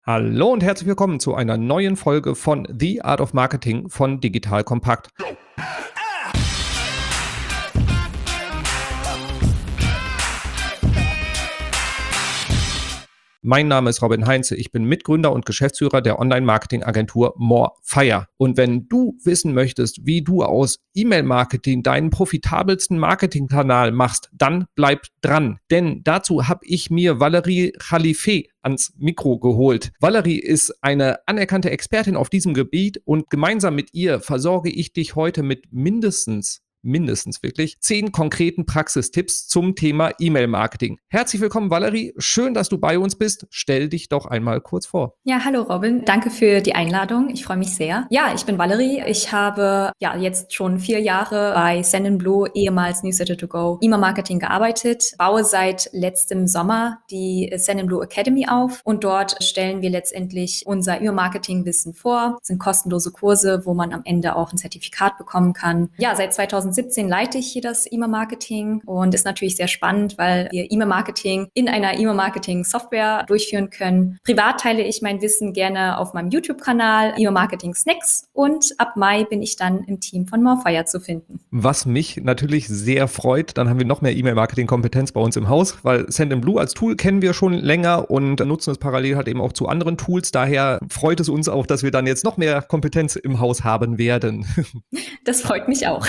Hallo und herzlich willkommen zu einer neuen Folge von The Art of Marketing von Digital Kompakt. Mein Name ist Robin Heinze. Ich bin Mitgründer und Geschäftsführer der Online-Marketing-Agentur Morefire. Und wenn du wissen möchtest, wie du aus E-Mail-Marketing deinen profitabelsten Marketingkanal machst, dann bleib dran. Denn dazu habe ich mir Valerie Khalife ans Mikro geholt. Valerie ist eine anerkannte Expertin auf diesem Gebiet und gemeinsam mit ihr versorge ich dich heute mit mindestens wirklich 10 konkreten Praxistipps zum Thema E-Mail-Marketing. Herzlich willkommen, Valerie. Schön, dass du bei uns bist. Stell dich doch einmal kurz vor. Ja, hallo Robin. Danke für die Einladung. Ich freue mich sehr. Ja, ich bin Valerie. Ich habe jetzt schon 4 Jahre bei Send&Blue, ehemals Newsletter to Go, E-Mail-Marketing gearbeitet, baue seit letztem Sommer die Send&Blue Academy auf und dort stellen wir letztendlich unser E-Mail-Marketing-Wissen vor. Das sind kostenlose Kurse, wo man am Ende auch ein Zertifikat bekommen kann. Ja, seit 2017 leite ich hier das E-Mail-Marketing und ist natürlich sehr spannend, weil wir E-Mail-Marketing in einer E-Mail-Marketing-Software durchführen können. Privat teile ich mein Wissen gerne auf meinem YouTube-Kanal E-Mail-Marketing Snacks und ab Mai bin ich dann im Team von Morefire zu finden. Was mich natürlich sehr freut, dann haben wir noch mehr E-Mail-Marketing-Kompetenz bei uns im Haus, weil Send&Blue als Tool kennen wir schon länger und nutzen es parallel halt eben auch zu anderen Tools. Daher freut es uns auch, dass wir dann jetzt noch mehr Kompetenz im Haus haben werden. Das freut mich auch.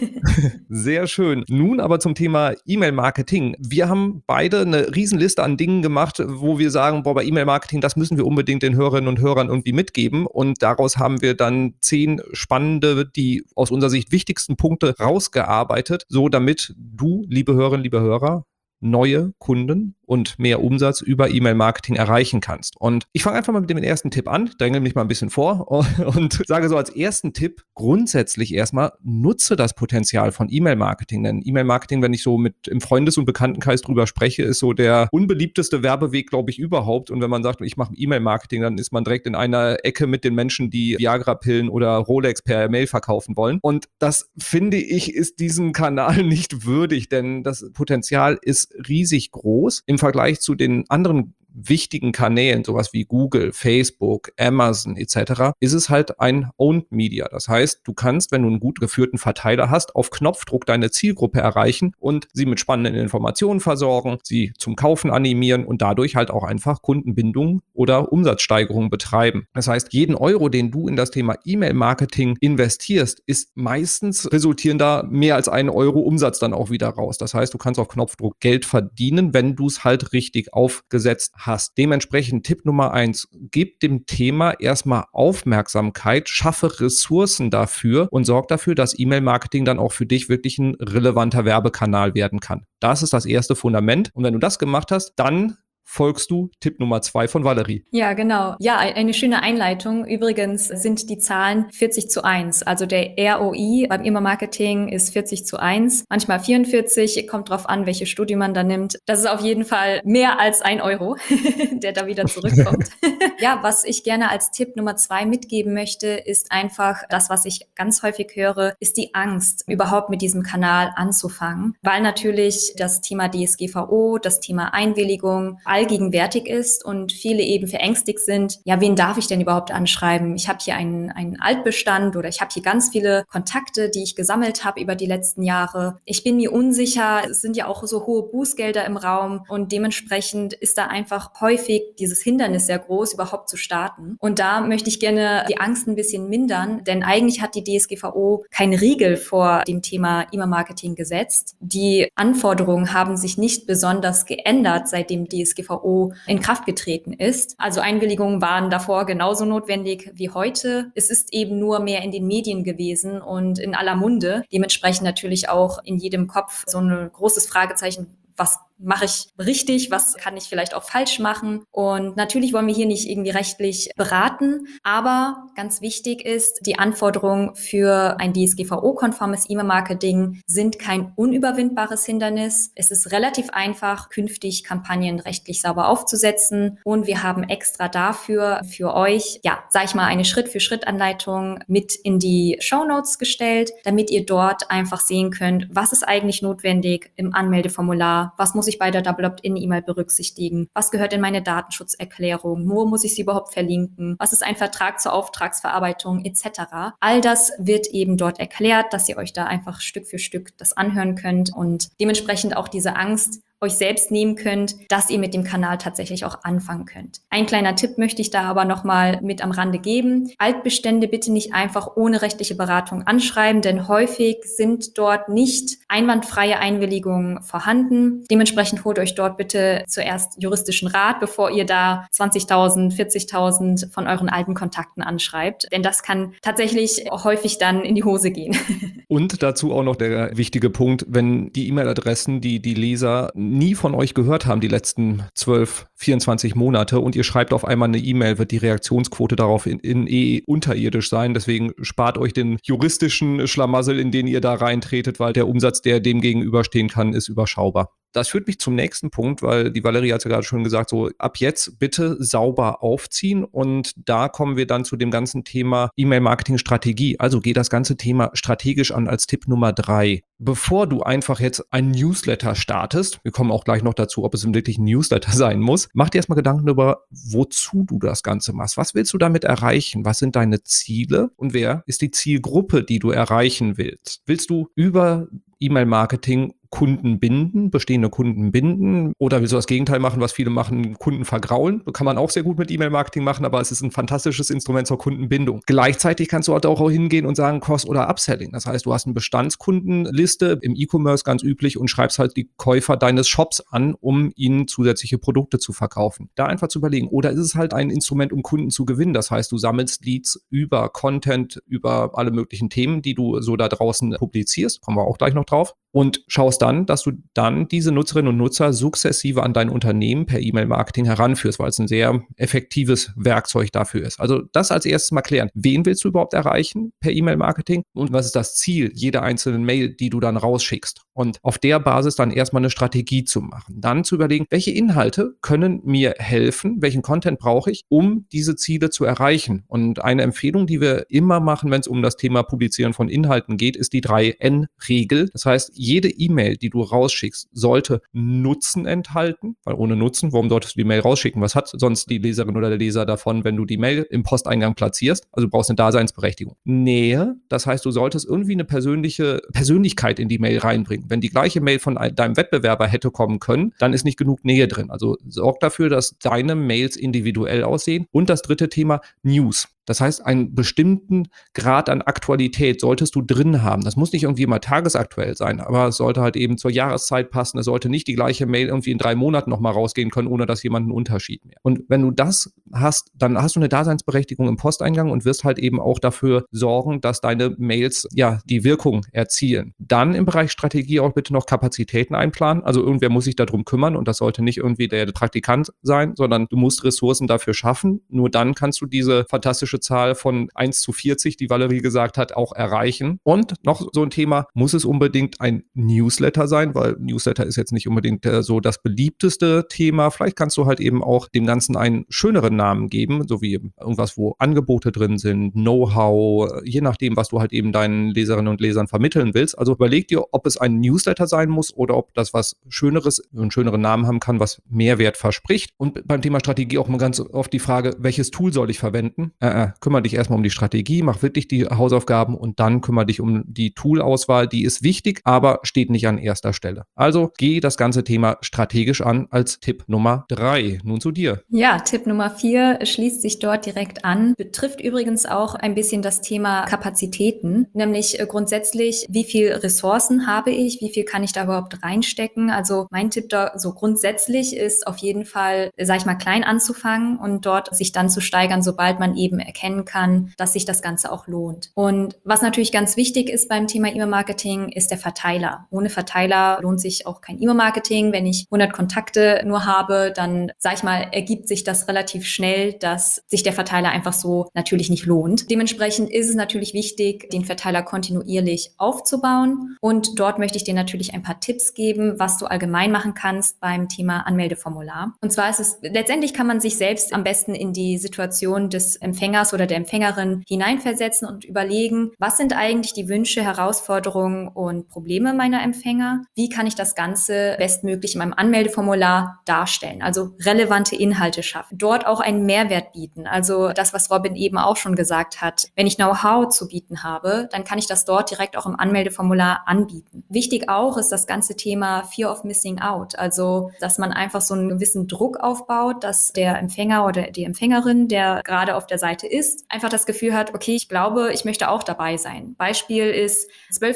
Sehr schön. Nun aber zum Thema E-Mail-Marketing. Wir haben beide eine Riesenliste an Dingen gemacht, wo wir sagen, bei E-Mail-Marketing, das müssen wir unbedingt den Hörerinnen und Hörern irgendwie mitgeben. Und daraus haben wir dann 10 spannende, die aus unserer Sicht wichtigsten Punkte rausgearbeitet, so damit du, liebe Hörerinnen, liebe Hörer, neue Kunden und mehr Umsatz über E-Mail-Marketing erreichen kannst. Und ich fange einfach mal mit dem ersten Tipp an, dränge mich mal ein bisschen vor und sage so als ersten Tipp grundsätzlich erstmal, nutze das Potenzial von E-Mail-Marketing. Denn E-Mail-Marketing, wenn ich so mit im Freundes- und Bekanntenkreis drüber spreche, ist so der unbeliebteste Werbeweg, glaube ich, überhaupt. Und wenn man sagt, ich mache E-Mail-Marketing, dann ist man direkt in einer Ecke mit den Menschen, die Viagra-Pillen oder Rolex per Mail verkaufen wollen. Und das, finde ich, ist diesem Kanal nicht würdig, denn das Potenzial ist riesig groß im Vergleich zu den anderen wichtigen Kanälen, sowas wie Google, Facebook, Amazon etc., ist es halt ein Owned Media. Das heißt, du kannst, wenn du einen gut geführten Verteiler hast, auf Knopfdruck deine Zielgruppe erreichen und sie mit spannenden Informationen versorgen, sie zum Kaufen animieren und dadurch halt auch einfach Kundenbindung oder Umsatzsteigerung betreiben. Das heißt, jeden Euro, den du in das Thema E-Mail-Marketing investierst, ist meistens resultieren da mehr als 1 Euro Umsatz dann auch wieder raus. Das heißt, du kannst auf Knopfdruck Geld verdienen, wenn du es halt richtig aufgesetzt hast. Dementsprechend Tipp Nummer 1, gib dem Thema erstmal Aufmerksamkeit, schaffe Ressourcen dafür und sorg dafür, dass E-Mail-Marketing dann auch für dich wirklich ein relevanter Werbekanal werden kann. Das ist das erste Fundament. Und wenn du das gemacht hast, dann folgst du Tipp Nummer 2 von Valerie. Ja, genau. Ja, eine schöne Einleitung. Übrigens sind die Zahlen 40:1. Also der ROI beim E-Mail-Marketing ist 40:1, manchmal 44, kommt drauf an, welche Studie man da nimmt. Das ist auf jeden Fall mehr als 1 Euro, der da wieder zurückkommt. Ja, was ich gerne als Tipp Nummer 2 mitgeben möchte, ist einfach das, was ich ganz häufig höre, ist die Angst, überhaupt mit diesem Kanal anzufangen, weil natürlich das Thema DSGVO, das Thema Einwilligung allgegenwärtig ist und viele eben verängstigt sind, ja, wen darf ich denn überhaupt anschreiben? Ich habe hier einen Altbestand oder ich habe hier ganz viele Kontakte, die ich gesammelt habe über die letzten Jahre. Ich bin mir unsicher, es sind ja auch so hohe Bußgelder im Raum und dementsprechend ist da einfach häufig dieses Hindernis sehr groß, überhaupt zu starten. Und da möchte ich gerne die Angst ein bisschen mindern, denn eigentlich hat die DSGVO keinen Riegel vor dem Thema E-Mail-Marketing gesetzt. Die Anforderungen haben sich nicht besonders geändert, seitdem DSGVO in Kraft getreten ist. Also Einwilligungen waren davor genauso notwendig wie heute. Es ist eben nur mehr in den Medien gewesen und in aller Munde. Dementsprechend natürlich auch in jedem Kopf so ein großes Fragezeichen, was mache ich richtig, was kann ich vielleicht auch falsch machen. Und natürlich wollen wir hier nicht irgendwie rechtlich beraten, aber ganz wichtig ist, die Anforderungen für ein DSGVO-konformes E-Mail-Marketing sind kein unüberwindbares Hindernis. Es ist relativ einfach, künftig Kampagnen rechtlich sauber aufzusetzen und wir haben extra dafür für euch, ja, sag ich mal, eine Schritt-für-Schritt-Anleitung mit in die Shownotes gestellt, damit ihr dort einfach sehen könnt, was ist eigentlich notwendig im Anmeldeformular, was muss ich ich bei der Double Opt-in-E-Mail berücksichtigen? Was gehört in meine Datenschutzerklärung? Wo muss ich sie überhaupt verlinken? Was ist ein Vertrag zur Auftragsverarbeitung etc.? All das wird eben dort erklärt, dass ihr euch da einfach Stück für Stück das anhören könnt und dementsprechend auch diese Angst euch selbst nehmen könnt, dass ihr mit dem Kanal tatsächlich auch anfangen könnt. Ein kleiner Tipp möchte ich da aber nochmal mit am Rande geben. Altbestände bitte nicht einfach ohne rechtliche Beratung anschreiben, denn häufig sind dort nicht einwandfreie Einwilligungen vorhanden. Dementsprechend holt euch dort bitte zuerst juristischen Rat, bevor ihr da 20.000, 40.000 von euren alten Kontakten anschreibt, denn das kann tatsächlich häufig dann in die Hose gehen. Und dazu auch noch der wichtige Punkt, wenn die E-Mail-Adressen, die die Leser nie von euch gehört haben, die letzten 12, 24 Monate und ihr schreibt auf einmal eine E-Mail, wird die Reaktionsquote darauf unterirdisch sein. Deswegen spart euch den juristischen Schlamassel, in den ihr da reintretet, weil der Umsatz, der dem gegenüberstehen kann, ist überschaubar. Das führt mich zum nächsten Punkt, weil die Valerie hat es ja gerade schon gesagt, so ab jetzt bitte sauber aufziehen und da kommen wir dann zu dem ganzen Thema E-Mail-Marketing-Strategie. Also geh das ganze Thema strategisch an als Tipp Nummer 3. Bevor du einfach jetzt ein Newsletter startest, wir kommen auch gleich noch dazu, ob es wirklich ein Newsletter sein muss, mach dir erstmal Gedanken darüber, wozu du das Ganze machst. Was willst du damit erreichen? Was sind deine Ziele? Und wer ist die Zielgruppe, die du erreichen willst? Willst du über E-Mail-Marketing Kunden binden, bestehende Kunden binden, oder willst du das Gegenteil machen, was viele machen, Kunden vergraulen? Das kann man auch sehr gut mit E-Mail-Marketing machen, aber es ist ein fantastisches Instrument zur Kundenbindung. Gleichzeitig kannst du halt auch hingehen und sagen Cross- oder Upselling. Das heißt, du hast eine Bestandskundenliste im E-Commerce ganz üblich und schreibst halt die Käufer deines Shops an, um ihnen zusätzliche Produkte zu verkaufen. Da einfach zu überlegen. Oder ist es halt ein Instrument, um Kunden zu gewinnen? Das heißt, du sammelst Leads über Content, über alle möglichen Themen, die du so da draußen publizierst. Kommen wir auch gleich noch drauf. Und schaust dann, dass du dann diese Nutzerinnen und Nutzer sukzessive an dein Unternehmen per E-Mail-Marketing heranführst, weil es ein sehr effektives Werkzeug dafür ist. Also das als erstes mal klären. Wen willst du überhaupt erreichen per E-Mail-Marketing und was ist das Ziel jeder einzelnen Mail, die du dann rausschickst? Und auf der Basis dann erstmal eine Strategie zu machen. Dann zu überlegen, welche Inhalte können mir helfen, welchen Content brauche ich, um diese Ziele zu erreichen. Und eine Empfehlung, die wir immer machen, wenn es um das Thema Publizieren von Inhalten geht, ist die 3N-Regel. Das heißt, jede E-Mail, die du rausschickst, sollte Nutzen enthalten, weil ohne Nutzen, warum solltest du die Mail rausschicken? Was hat sonst die Leserin oder der Leser davon, wenn du die Mail im Posteingang platzierst? Also du brauchst eine Daseinsberechtigung. Nähe, das heißt, du solltest irgendwie eine Persönlichkeit in die Mail reinbringen. Wenn die gleiche Mail von deinem Wettbewerber hätte kommen können, dann ist nicht genug Nähe drin. Also sorg dafür, dass deine Mails individuell aussehen. Und das dritte Thema, News. Das heißt, einen bestimmten Grad an Aktualität solltest du drin haben. Das muss nicht irgendwie immer tagesaktuell sein, aber es sollte halt eben zur Jahreszeit passen. Es sollte nicht die gleiche Mail irgendwie in 3 Monaten nochmal rausgehen können, ohne dass jemand einen Unterschied mehr. Und wenn du das hast, dann hast du eine Daseinsberechtigung im Posteingang und wirst halt eben auch dafür sorgen, dass deine Mails ja die Wirkung erzielen. Dann im Bereich Strategie auch bitte noch Kapazitäten einplanen. Also irgendwer muss sich darum kümmern und das sollte nicht irgendwie der Praktikant sein, sondern du musst Ressourcen dafür schaffen. Nur dann kannst du diese fantastische Zahl von 1:40, die Valerie gesagt hat, auch erreichen. Und noch so ein Thema, muss es unbedingt ein Newsletter sein, weil Newsletter ist jetzt nicht unbedingt so das beliebteste Thema. Vielleicht kannst du halt eben auch dem Ganzen einen schöneren Namen geben, so wie irgendwas, wo Angebote drin sind, Know-how, je nachdem, was du halt eben deinen Leserinnen und Lesern vermitteln willst. Also überleg dir, ob es ein Newsletter sein muss oder ob das was Schöneres, einen schöneren Namen haben kann, was Mehrwert verspricht. Und beim Thema Strategie auch mal ganz oft die Frage, welches Tool soll ich verwenden? Kümmere dich erstmal um die Strategie, mach wirklich die Hausaufgaben und dann kümmere dich um die Toolauswahl. Die ist wichtig, aber steht nicht an erster Stelle. Also geh das ganze Thema strategisch an als Tipp Nummer 3. Nun zu dir. Ja, Tipp Nummer 4 schließt sich dort direkt an, betrifft übrigens auch ein bisschen das Thema Kapazitäten, nämlich grundsätzlich, wie viel Ressourcen habe ich, wie viel kann ich da überhaupt reinstecken? Also mein Tipp da so grundsätzlich ist auf jeden Fall, sag ich mal, klein anzufangen und dort sich dann zu steigern, sobald man eben erkennen kann, dass sich das Ganze auch lohnt. Und was natürlich ganz wichtig ist beim Thema E-Mail-Marketing, ist der Verteiler. Ohne Verteiler lohnt sich auch kein E-Mail-Marketing. Wenn ich 100 Kontakte nur habe, dann, sag ich mal, ergibt sich das relativ schnell, dass sich der Verteiler einfach so natürlich nicht lohnt. Dementsprechend ist es natürlich wichtig, den Verteiler kontinuierlich aufzubauen. Und dort möchte ich dir natürlich ein paar Tipps geben, was du allgemein machen kannst beim Thema Anmeldeformular. Und zwar ist es, letztendlich kann man sich selbst am besten in die Situation des Empfängers Empfängers oder der Empfängerin hineinversetzen und überlegen, was sind eigentlich die Wünsche, Herausforderungen und Probleme meiner Empfänger? Wie kann ich das Ganze bestmöglich in meinem Anmeldeformular darstellen? Also relevante Inhalte schaffen. Dort auch einen Mehrwert bieten. Also das, was Robin eben auch schon gesagt hat. Wenn ich Know-how zu bieten habe, dann kann ich das dort direkt auch im Anmeldeformular anbieten. Wichtig auch ist das ganze Thema Fear of Missing Out. Also, dass man einfach so einen gewissen Druck aufbaut, dass der Empfänger oder die Empfängerin, der gerade auf der Seite ist, einfach das Gefühl hat, okay, ich glaube, ich möchte auch dabei sein. Beispiel ist,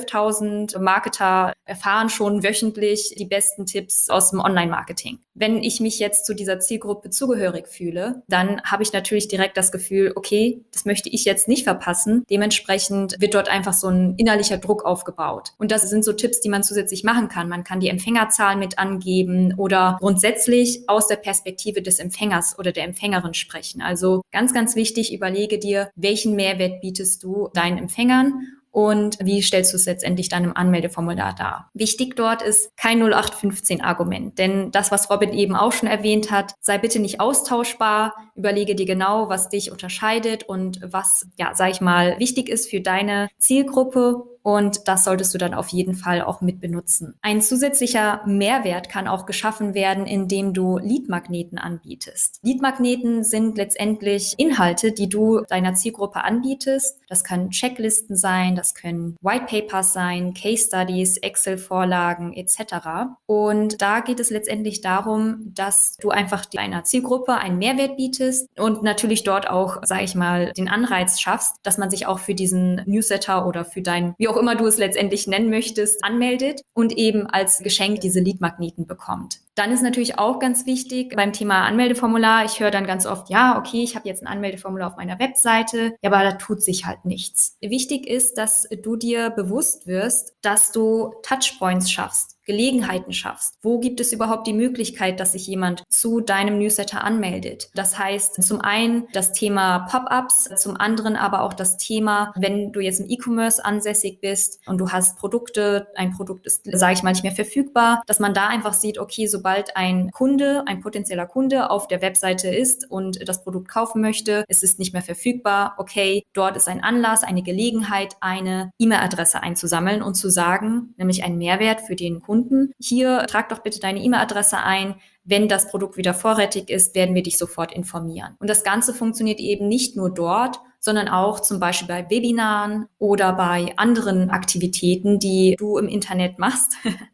12.000 Marketer erfahren schon wöchentlich die besten Tipps aus dem Online-Marketing. Wenn ich mich jetzt zu dieser Zielgruppe zugehörig fühle, dann habe ich natürlich direkt das Gefühl, okay, das möchte ich jetzt nicht verpassen. Dementsprechend wird dort einfach so ein innerlicher Druck aufgebaut. Und das sind so Tipps, die man zusätzlich machen kann. Man kann die Empfängerzahl mit angeben oder grundsätzlich aus der Perspektive des Empfängers oder der Empfängerin sprechen. Also ganz, ganz wichtig, überlege dir, welchen Mehrwert bietest du deinen Empfängern und wie stellst du es letztendlich dann im Anmeldeformular dar. Wichtig dort ist kein 0815-Argument, denn das, was Robin eben auch schon erwähnt hat, sei bitte nicht austauschbar, überlege dir genau, was dich unterscheidet und was, ja, sag ich mal, wichtig ist für deine Zielgruppe. Und das solltest du dann auf jeden Fall auch mit benutzen. Ein zusätzlicher Mehrwert kann auch geschaffen werden, indem du Leadmagneten anbietest. Leadmagneten sind letztendlich Inhalte, die du deiner Zielgruppe anbietest. Das können Checklisten sein, das können Whitepapers sein, Case Studies, Excel-Vorlagen etc. Und da geht es letztendlich darum, dass du einfach deiner Zielgruppe einen Mehrwert bietest und natürlich dort auch, sage ich mal, den Anreiz schaffst, dass man sich auch für diesen Newsletter oder für dein, wie auch immer du es letztendlich nennen möchtest, anmeldet und eben als Geschenk diese Leadmagneten bekommt. Dann ist natürlich auch ganz wichtig beim Thema Anmeldeformular, ich höre dann ganz oft, ja, okay, ich habe jetzt ein Anmeldeformular auf meiner Webseite, ja, aber da tut sich halt nichts. Wichtig ist, dass du dir bewusst wirst, dass du Touchpoints schaffst, Gelegenheiten schaffst. Wo gibt es überhaupt die Möglichkeit, dass sich jemand zu deinem Newsletter anmeldet? Das heißt, zum einen das Thema Pop-ups, zum anderen aber auch das Thema, wenn du jetzt im E-Commerce ansässig bist und du hast Produkte, ein Produkt ist, sage ich mal, nicht mehr verfügbar, dass man da einfach sieht, okay, sobald ein Kunde, ein potenzieller Kunde auf der Webseite ist und das Produkt kaufen möchte, es ist nicht mehr verfügbar, okay, dort ist ein Anlass, eine Gelegenheit, eine E-Mail-Adresse einzusammeln und zu sagen, nämlich einen Mehrwert für den Kunden. Hier, trag doch bitte deine E-Mail-Adresse ein. Wenn das Produkt wieder vorrätig ist, werden wir dich sofort informieren. Und das Ganze funktioniert eben nicht nur dort, sondern auch zum Beispiel bei Webinaren oder bei anderen Aktivitäten, die du im Internet machst,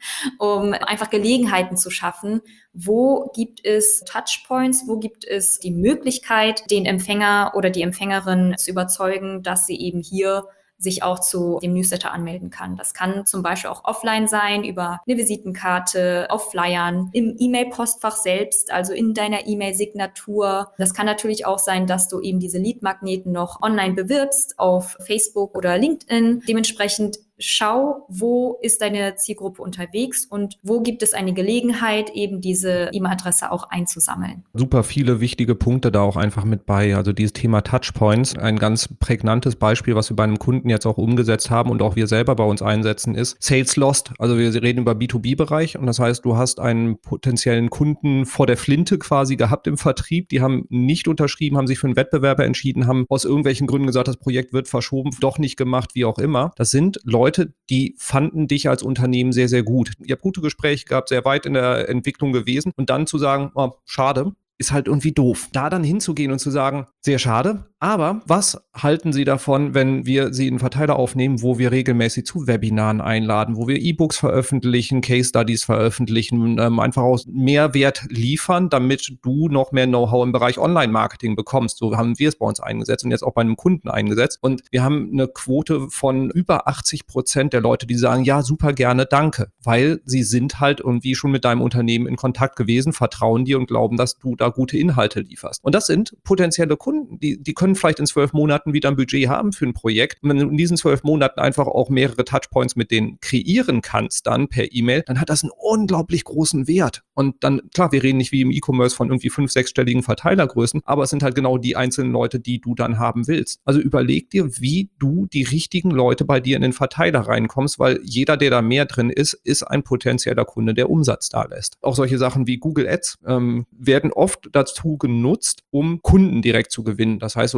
um einfach Gelegenheiten zu schaffen. Wo gibt es Touchpoints? Wo gibt es die Möglichkeit, den Empfänger oder die Empfängerin zu überzeugen, dass sie eben hier sich auch zu dem Newsletter anmelden kann. Das kann zum Beispiel auch offline sein, über eine Visitenkarte, auf Flyern, im E-Mail-Postfach selbst, also in deiner E-Mail-Signatur. Das kann natürlich auch sein, dass du eben diese Lead-Magneten noch online bewirbst auf Facebook oder LinkedIn. Dementsprechend schau, wo ist deine Zielgruppe unterwegs und wo gibt es eine Gelegenheit, eben diese E-Mail-Adresse auch einzusammeln. Super viele wichtige Punkte da auch einfach mit bei. Also dieses Thema Touchpoints, ein ganz prägnantes Beispiel, was wir bei einem Kunden jetzt auch umgesetzt haben und auch wir selber bei uns einsetzen, ist Sales Lost. Also wir reden über B2B-Bereich und das heißt, du hast einen potenziellen Kunden vor der Flinte quasi gehabt im Vertrieb. Die haben nicht unterschrieben, haben sich für einen Wettbewerber entschieden, haben aus irgendwelchen Gründen gesagt, das Projekt wird verschoben, doch nicht gemacht, wie auch immer. Das sind Leute, die fanden dich als Unternehmen sehr, sehr gut. Ihr habt gute Gespräche gehabt, sehr weit in der Entwicklung gewesen und dann zu sagen, oh, schade, ist halt irgendwie doof. Da dann hinzugehen und zu sagen, sehr schade, aber was halten Sie davon, wenn wir Sie in einen Verteiler aufnehmen, wo wir regelmäßig zu Webinaren einladen, wo wir E-Books veröffentlichen, Case Studies veröffentlichen, einfach aus Mehrwert liefern, damit du noch mehr Know-how im Bereich Online-Marketing bekommst. So haben wir es bei uns eingesetzt und jetzt auch bei einem Kunden eingesetzt. Und wir haben eine Quote von über 80% der Leute, die sagen, ja, super gerne, danke, weil sie sind halt irgendwie schon mit deinem Unternehmen in Kontakt gewesen, vertrauen dir und glauben, dass du da gute Inhalte lieferst. Und das sind potenzielle Kunden, die können vielleicht in 12 Monaten wieder ein Budget haben für ein Projekt. Und wenn du in diesen 12 Monaten einfach auch mehrere Touchpoints mit denen kreieren kannst, dann per E-Mail, dann hat das einen unglaublich großen Wert. Und dann, klar, wir reden nicht wie im E-Commerce von irgendwie 5-, 6-stelligen Verteilergrößen, aber es sind halt genau die einzelnen Leute, die du dann haben willst. Also überleg dir, wie du die richtigen Leute bei dir in den Verteiler reinkommst, weil jeder, der da mehr drin ist, ist ein potenzieller Kunde, der Umsatz da lässt. Auch solche Sachen wie Google Ads werden oft dazu genutzt, um Kunden direkt zu gewinnen. Das heißt, so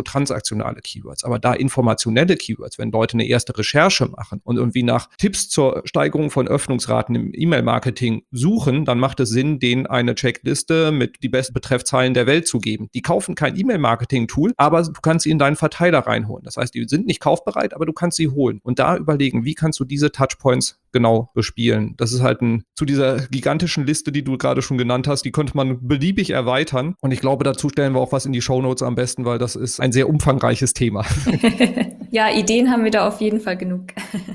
transaktionale Keywords. Aber da informationelle Keywords, wenn Leute eine erste Recherche machen und irgendwie nach Tipps zur Steigerung von Öffnungsraten im E-Mail-Marketing suchen, dann macht es Sinn, denen eine Checkliste mit die besten Betreffzeilen der Welt zu geben. Die kaufen kein E-Mail-Marketing-Tool, aber du kannst sie in deinen Verteiler reinholen. Das heißt, die sind nicht kaufbereit, aber du kannst sie holen. Und da überlegen, wie kannst du diese Touchpoints genau bespielen. Das ist halt zu dieser gigantischen Liste, die du gerade schon genannt hast, die könnte man beliebig erweitern. Und ich glaube, dazu stellen wir auch was in die Shownotes am besten, weil das ist ein sehr umfangreiches Thema. Ja, Ideen haben wir da auf jeden Fall genug.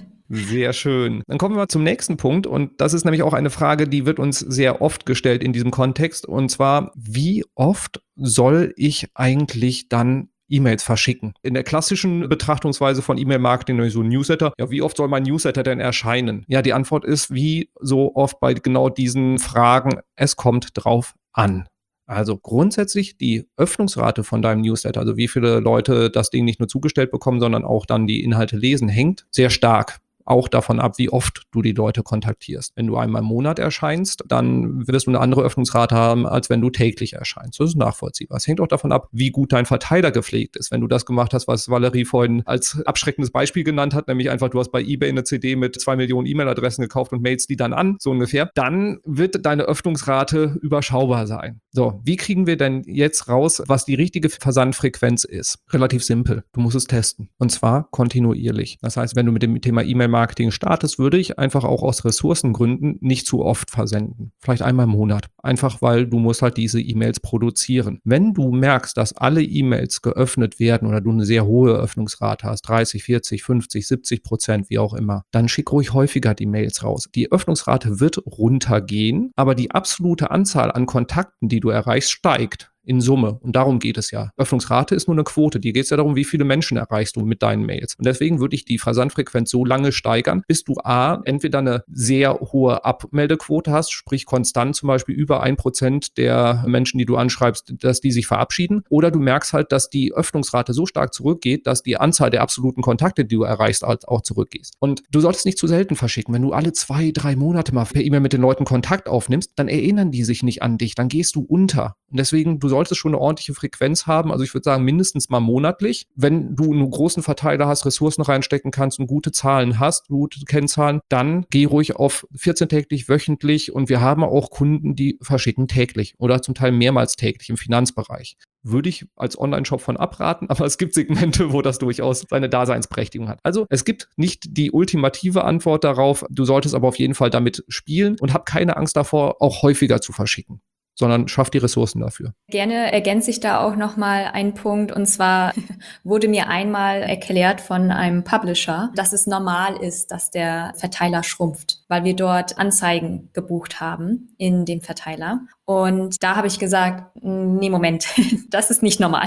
Sehr schön. Dann kommen wir zum nächsten Punkt und das ist nämlich auch eine Frage, die wird uns sehr oft gestellt in diesem Kontext und zwar, wie oft soll ich eigentlich dann E-Mails verschicken? In der klassischen Betrachtungsweise von E-Mail-Marketing, so Newsletter, ja, wie oft soll mein Newsletter denn erscheinen? Ja, die Antwort ist, wie so oft bei genau diesen Fragen, es kommt drauf an. Also grundsätzlich die Öffnungsrate von deinem Newsletter, also wie viele Leute das Ding nicht nur zugestellt bekommen, sondern auch dann die Inhalte lesen, hängt sehr stark auch davon ab, wie oft du die Leute kontaktierst. Wenn du einmal im Monat erscheinst, dann wirst du eine andere Öffnungsrate haben, als wenn du täglich erscheinst. Das ist nachvollziehbar. Es hängt auch davon ab, wie gut dein Verteiler gepflegt ist. Wenn du das gemacht hast, was Valerie vorhin als abschreckendes Beispiel genannt hat, nämlich einfach, du hast bei eBay eine CD mit 2 Millionen E-Mail-Adressen gekauft und mailst die dann an, so ungefähr, dann wird deine Öffnungsrate überschaubar sein. So, wie kriegen wir denn jetzt raus, was die richtige Versandfrequenz ist? Relativ simpel. Du musst es testen. Und zwar kontinuierlich. Das heißt, wenn du mit dem Thema E-Mail-Marketing startest, würde ich einfach auch aus Ressourcengründen nicht zu oft versenden. Vielleicht einmal im Monat. Einfach, weil du musst halt diese E-Mails produzieren. Wenn du merkst, dass alle E-Mails geöffnet werden oder du eine sehr hohe Öffnungsrate hast, 30, 40, 50, 70%, wie auch immer, dann schick ruhig häufiger die Mails raus. Die Öffnungsrate wird runtergehen, aber die absolute Anzahl an Kontakten, die du erreichst, steigt. In Summe. Und darum geht es ja. Öffnungsrate ist nur eine Quote. Dir geht es ja darum, wie viele Menschen erreichst du mit deinen Mails. Und deswegen würde ich die Versandfrequenz so lange steigern, bis du entweder eine sehr hohe Abmeldequote hast, sprich konstant zum Beispiel über 1% der Menschen, die du anschreibst, dass die sich verabschieden. Oder du merkst halt, dass die Öffnungsrate so stark zurückgeht, dass die Anzahl der absoluten Kontakte, die du erreichst, halt auch zurückgeht. Und du solltest nicht zu selten verschicken. Wenn du alle 2, 3 Monate mal per E-Mail mit den Leuten Kontakt aufnimmst, dann erinnern die sich nicht an dich. Dann gehst du unter. Und deswegen, du solltest schon eine ordentliche Frequenz haben. Also ich würde sagen, mindestens mal monatlich. Wenn du einen großen Verteiler hast, Ressourcen reinstecken kannst und gute Zahlen hast, gute Kennzahlen, dann geh ruhig auf 14-täglich, wöchentlich. Und wir haben auch Kunden, die verschicken täglich oder zum Teil mehrmals täglich im Finanzbereich. Würde ich als Online-Shop von abraten, aber es gibt Segmente, wo das durchaus seine Daseinsberechtigung hat. Also es gibt nicht die ultimative Antwort darauf. Du solltest aber auf jeden Fall damit spielen und hab keine Angst davor, auch häufiger zu verschicken, sondern schaff die Ressourcen dafür. Gerne ergänze ich da auch nochmal einen Punkt. Und zwar wurde mir einmal erklärt von einem Publisher, dass es normal ist, dass der Verteiler schrumpft, weil wir dort Anzeigen gebucht haben in dem Verteiler. Und da habe ich gesagt, nee, Moment, das ist nicht normal.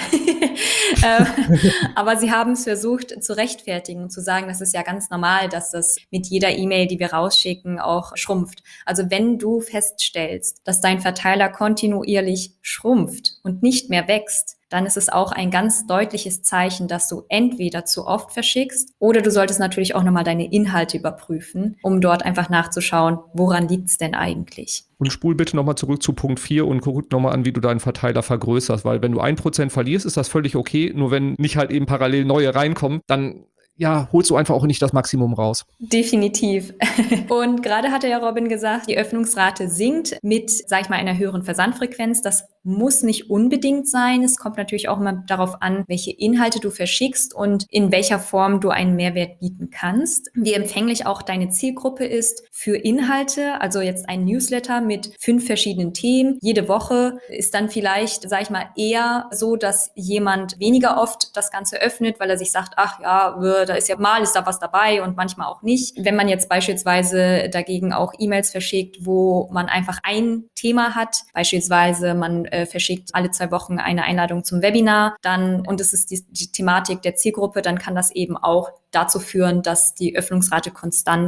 Aber sie haben es versucht zu rechtfertigen und zu sagen, das ist ja ganz normal, dass das mit jeder E-Mail, die wir rausschicken, auch schrumpft. Also wenn du feststellst, dass dein Verteiler kontinuierlich schrumpft und nicht mehr wächst, dann ist es auch ein ganz deutliches Zeichen, dass du entweder zu oft verschickst oder du solltest natürlich auch nochmal deine Inhalte überprüfen, um dort einfach nachzuschauen, woran liegt es denn eigentlich. Und spul bitte nochmal zurück zu Punkt 4 und guck nochmal an, wie du deinen Verteiler vergrößerst, weil wenn du 1% verlierst, ist das völlig okay, nur wenn nicht halt eben parallel neue reinkommen, dann holst du einfach auch nicht das Maximum raus. Definitiv. Und gerade hatte ja Robin gesagt, die Öffnungsrate sinkt mit, sag ich mal, einer höheren Versandfrequenz. Das muss nicht unbedingt sein. Es kommt natürlich auch immer darauf an, welche Inhalte du verschickst und in welcher Form du einen Mehrwert bieten kannst. Wie empfänglich auch deine Zielgruppe ist für Inhalte, also jetzt ein Newsletter mit 5 verschiedenen Themen. Jede Woche ist dann vielleicht, sag ich mal, eher so, dass jemand weniger oft das Ganze öffnet, weil er sich sagt, ach ja, da ist ja mal ist da was dabei und manchmal auch nicht. Wenn man jetzt beispielsweise dagegen auch E-Mails verschickt, wo man einfach ein Thema hat, beispielsweise man verschickt alle 2 Wochen eine Einladung zum Webinar, dann, und es ist die Thematik der Zielgruppe, dann kann das eben auch dazu führen, dass die Öffnungsrate konstant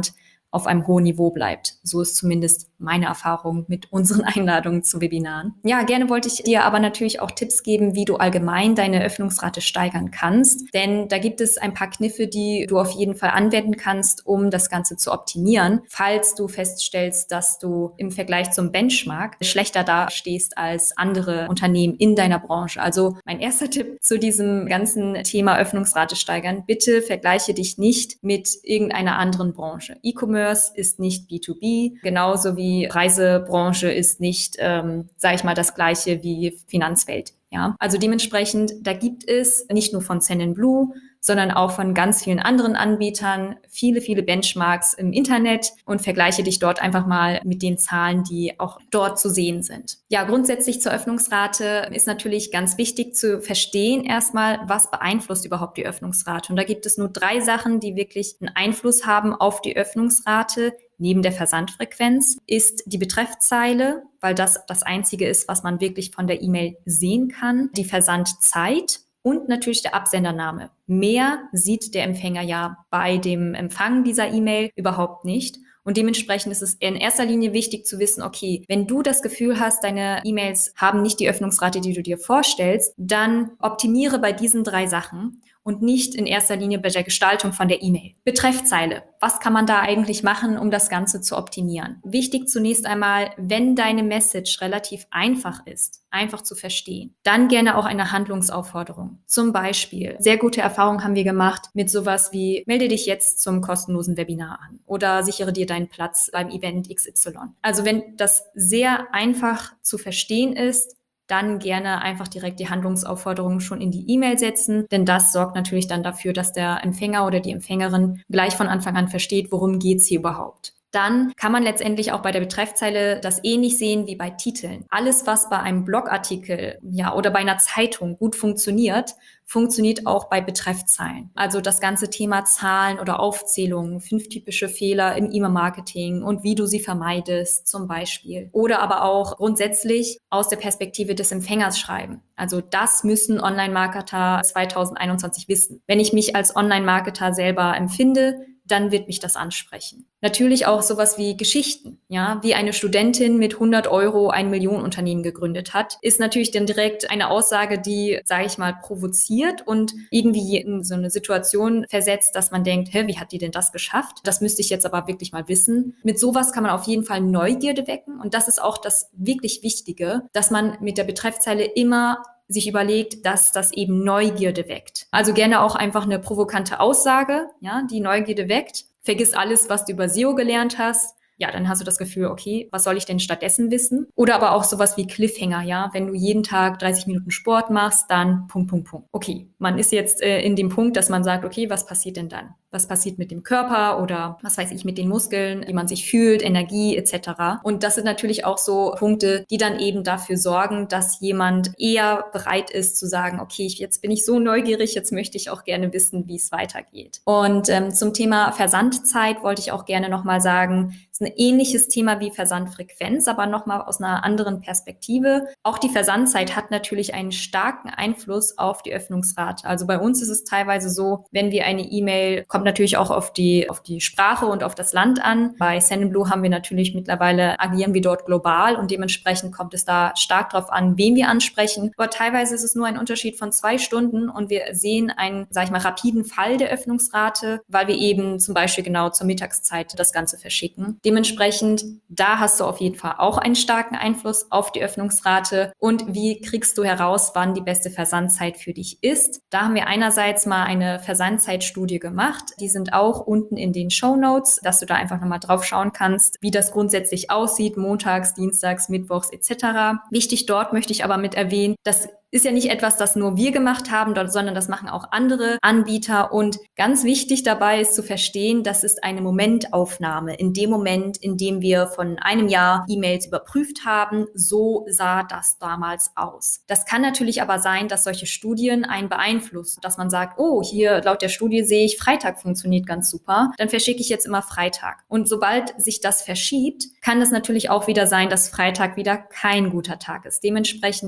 auf einem hohen Niveau bleibt. So ist zumindest meine Erfahrung mit unseren Einladungen zu Webinaren. Ja, gerne wollte ich dir aber natürlich auch Tipps geben, wie du allgemein deine Öffnungsrate steigern kannst. Denn da gibt es ein paar Kniffe, die du auf jeden Fall anwenden kannst, um das Ganze zu optimieren, falls du feststellst, dass du im Vergleich zum Benchmark schlechter dastehst als andere Unternehmen in deiner Branche. Also mein erster Tipp zu diesem ganzen Thema Öffnungsrate steigern: Bitte vergleiche dich nicht mit irgendeiner anderen Branche. E-Commerce ist nicht B2B, genauso wie Reisebranche ist nicht, sage ich mal, das Gleiche wie Finanzwelt. Ja, also dementsprechend, da gibt es nicht nur von Sendinblue, sondern auch von ganz vielen anderen Anbietern viele, viele Benchmarks im Internet und vergleiche dich dort einfach mal mit den Zahlen, die auch dort zu sehen sind. Ja, grundsätzlich zur Öffnungsrate ist natürlich ganz wichtig zu verstehen erstmal, was beeinflusst überhaupt die Öffnungsrate. Und da gibt es nur 3 Sachen, die wirklich einen Einfluss haben auf die Öffnungsrate. Neben der Versandfrequenz ist die Betreffzeile, weil das das Einzige ist, was man wirklich von der E-Mail sehen kann, die Versandzeit und natürlich der Absendername. Mehr sieht der Empfänger ja bei dem Empfang dieser E-Mail überhaupt nicht. Und dementsprechend ist es in erster Linie wichtig zu wissen, okay, wenn du das Gefühl hast, deine E-Mails haben nicht die Öffnungsrate, die du dir vorstellst, dann optimiere bei diesen 3 Sachen und nicht in erster Linie bei der Gestaltung von der E-Mail. Betreffzeile. Was kann man da eigentlich machen, um das Ganze zu optimieren? Wichtig zunächst einmal, wenn deine Message relativ einfach ist, einfach zu verstehen, dann gerne auch eine Handlungsaufforderung. Zum Beispiel, sehr gute Erfahrungen haben wir gemacht mit sowas wie: Melde dich jetzt zum kostenlosen Webinar an oder sichere dir deinen Platz beim Event XY. Also wenn das sehr einfach zu verstehen ist, dann gerne einfach direkt die Handlungsaufforderung schon in die E-Mail setzen, denn das sorgt natürlich dann dafür, dass der Empfänger oder die Empfängerin gleich von Anfang an versteht, worum geht's hier überhaupt. Dann kann man letztendlich auch bei der Betreffzeile das ähnlich sehen wie bei Titeln. Alles, was bei einem Blogartikel, ja, oder bei einer Zeitung gut funktioniert, funktioniert auch bei Betreffzeilen. Also das ganze Thema Zahlen oder Aufzählungen, 5 typische Fehler im E-Mail-Marketing und wie du sie vermeidest zum Beispiel. Oder aber auch grundsätzlich aus der Perspektive des Empfängers schreiben. Also das müssen Online-Marketer 2021 wissen. Wenn ich mich als Online-Marketer selber empfinde, dann wird mich das ansprechen. Natürlich auch sowas wie Geschichten, ja, wie eine Studentin mit 100 € ein Millionenunternehmen gegründet hat, ist natürlich dann direkt eine Aussage, die, sage ich mal, provoziert und irgendwie in so eine Situation versetzt, dass man denkt, wie hat die denn das geschafft? Das müsste ich jetzt aber wirklich mal wissen. Mit sowas kann man auf jeden Fall Neugierde wecken und das ist auch das wirklich Wichtige, dass man mit der Betreffzeile immer sich überlegt, dass das eben Neugierde weckt. Also gerne auch einfach eine provokante Aussage, ja, die Neugierde weckt. Vergiss alles, was du über SEO gelernt hast. Ja, dann hast du das Gefühl, okay, was soll ich denn stattdessen wissen? Oder aber auch sowas wie Cliffhanger, ja, wenn du jeden Tag 30 Minuten Sport machst, dann ... Okay, man ist jetzt in dem Punkt, dass man sagt, okay, was passiert denn dann? Was passiert mit dem Körper oder was weiß ich, mit den Muskeln, wie man sich fühlt, Energie etc. Und das sind natürlich auch so Punkte, die dann eben dafür sorgen, dass jemand eher bereit ist zu sagen, okay, jetzt bin ich so neugierig, jetzt möchte ich auch gerne wissen, wie es weitergeht. Und zum Thema Versandzeit wollte ich auch gerne nochmal sagen, ist ein ähnliches Thema wie Versandfrequenz, aber nochmal aus einer anderen Perspektive. Auch die Versandzeit hat natürlich einen starken Einfluss auf die Öffnungsrate. Also bei uns ist es teilweise so, wenn wir eine E-Mail, kommt natürlich auch auf die Sprache und auf das Land an. Bei Sendinblue haben wir natürlich mittlerweile, agieren wir dort global und dementsprechend kommt es da stark drauf an, wen wir ansprechen. Aber teilweise ist es nur ein Unterschied von 2 Stunden und wir sehen einen, sag ich mal, rapiden Fall der Öffnungsrate, weil wir eben zum Beispiel genau zur Mittagszeit das Ganze verschicken. Dementsprechend, da hast du auf jeden Fall auch einen starken Einfluss auf die Öffnungsrate. Und wie kriegst du heraus, wann die beste Versandzeit für dich ist? Da haben wir einerseits mal eine Versandzeitstudie gemacht. Die sind auch unten in den Shownotes, dass du da einfach nochmal drauf schauen kannst, wie das grundsätzlich aussieht, montags, dienstags, mittwochs etc. Wichtig dort möchte ich aber mit erwähnen, dass ist ja nicht etwas, das nur wir gemacht haben, sondern das machen auch andere Anbieter. Und ganz wichtig dabei ist zu verstehen, das ist eine Momentaufnahme. In dem Moment, in dem wir von einem Jahr E-Mails überprüft haben, so sah das damals aus. Das kann natürlich aber sein, dass solche Studien einen beeinflussen, dass man sagt, oh, hier laut der Studie sehe ich, Freitag funktioniert ganz super, dann verschicke ich jetzt immer Freitag. Und sobald sich das verschiebt, kann es natürlich auch wieder sein, dass Freitag wieder kein guter Tag ist. Dementsprechend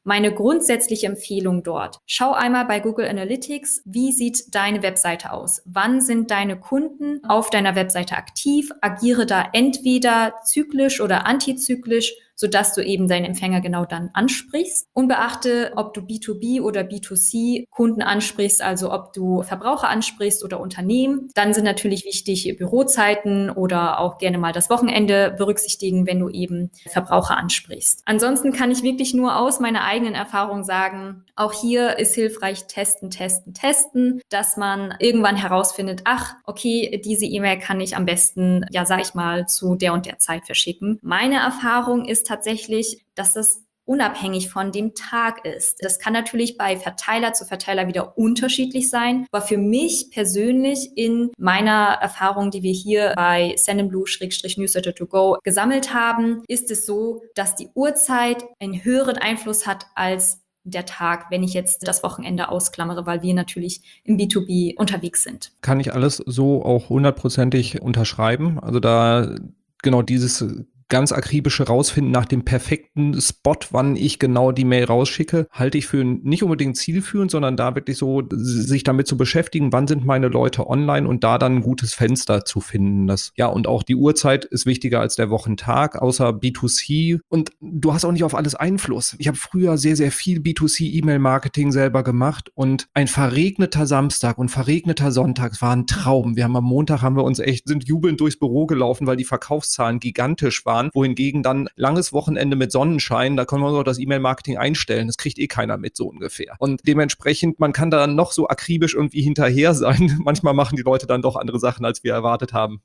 Meine grundsätzliche Empfehlung dort: Schau einmal bei Google Analytics, wie sieht deine Webseite aus? Wann sind deine Kunden auf deiner Webseite aktiv? Agiere da entweder zyklisch oder antizyklisch, sodass du eben deinen Empfänger genau dann ansprichst. Und beachte, ob du B2B oder B2C Kunden ansprichst, also ob du Verbraucher ansprichst oder Unternehmen. Dann sind natürlich wichtig Bürozeiten oder auch gerne mal das Wochenende berücksichtigen, wenn du eben Verbraucher ansprichst. Ansonsten kann ich wirklich nur aus meiner eigenen Erfahrung sagen, auch hier ist hilfreich testen, testen, testen, dass man irgendwann herausfindet, ach, okay, diese E-Mail kann ich am besten, ja, sag ich mal, zu der und der Zeit verschicken. Meine Erfahrung ist tatsächlich, dass das unabhängig von dem Tag ist. Das kann natürlich bei Verteiler zu Verteiler wieder unterschiedlich sein, aber für mich persönlich in meiner Erfahrung, die wir hier bei Sendinblue/Newsletter to go gesammelt haben, ist es so, dass die Uhrzeit einen höheren Einfluss hat als der Tag, wenn ich jetzt das Wochenende ausklammere, weil wir natürlich im B2B unterwegs sind. Kann ich alles so auch hundertprozentig unterschreiben. Also da genau dieses ganz akribische Rausfinden nach dem perfekten Spot, wann ich genau die Mail rausschicke, halte ich für nicht unbedingt zielführend, sondern da wirklich so sich damit zu beschäftigen, wann sind meine Leute online und da dann ein gutes Fenster zu finden. Das, ja, und auch die Uhrzeit ist wichtiger als der Wochentag, außer B2C. Und du hast auch nicht auf alles Einfluss. Ich habe früher sehr, sehr viel B2C-E-Mail-Marketing selber gemacht und ein verregneter Samstag und verregneter Sonntag war ein Traum. Wir haben am Montag sind jubelnd durchs Büro gelaufen, weil die Verkaufszahlen gigantisch waren. Wohingegen dann langes Wochenende mit Sonnenschein, da können wir noch das E-Mail-Marketing einstellen. Das kriegt keiner mit, so ungefähr. Und dementsprechend, man kann da noch so akribisch irgendwie hinterher sein. Manchmal machen die Leute dann doch andere Sachen, als wir erwartet haben.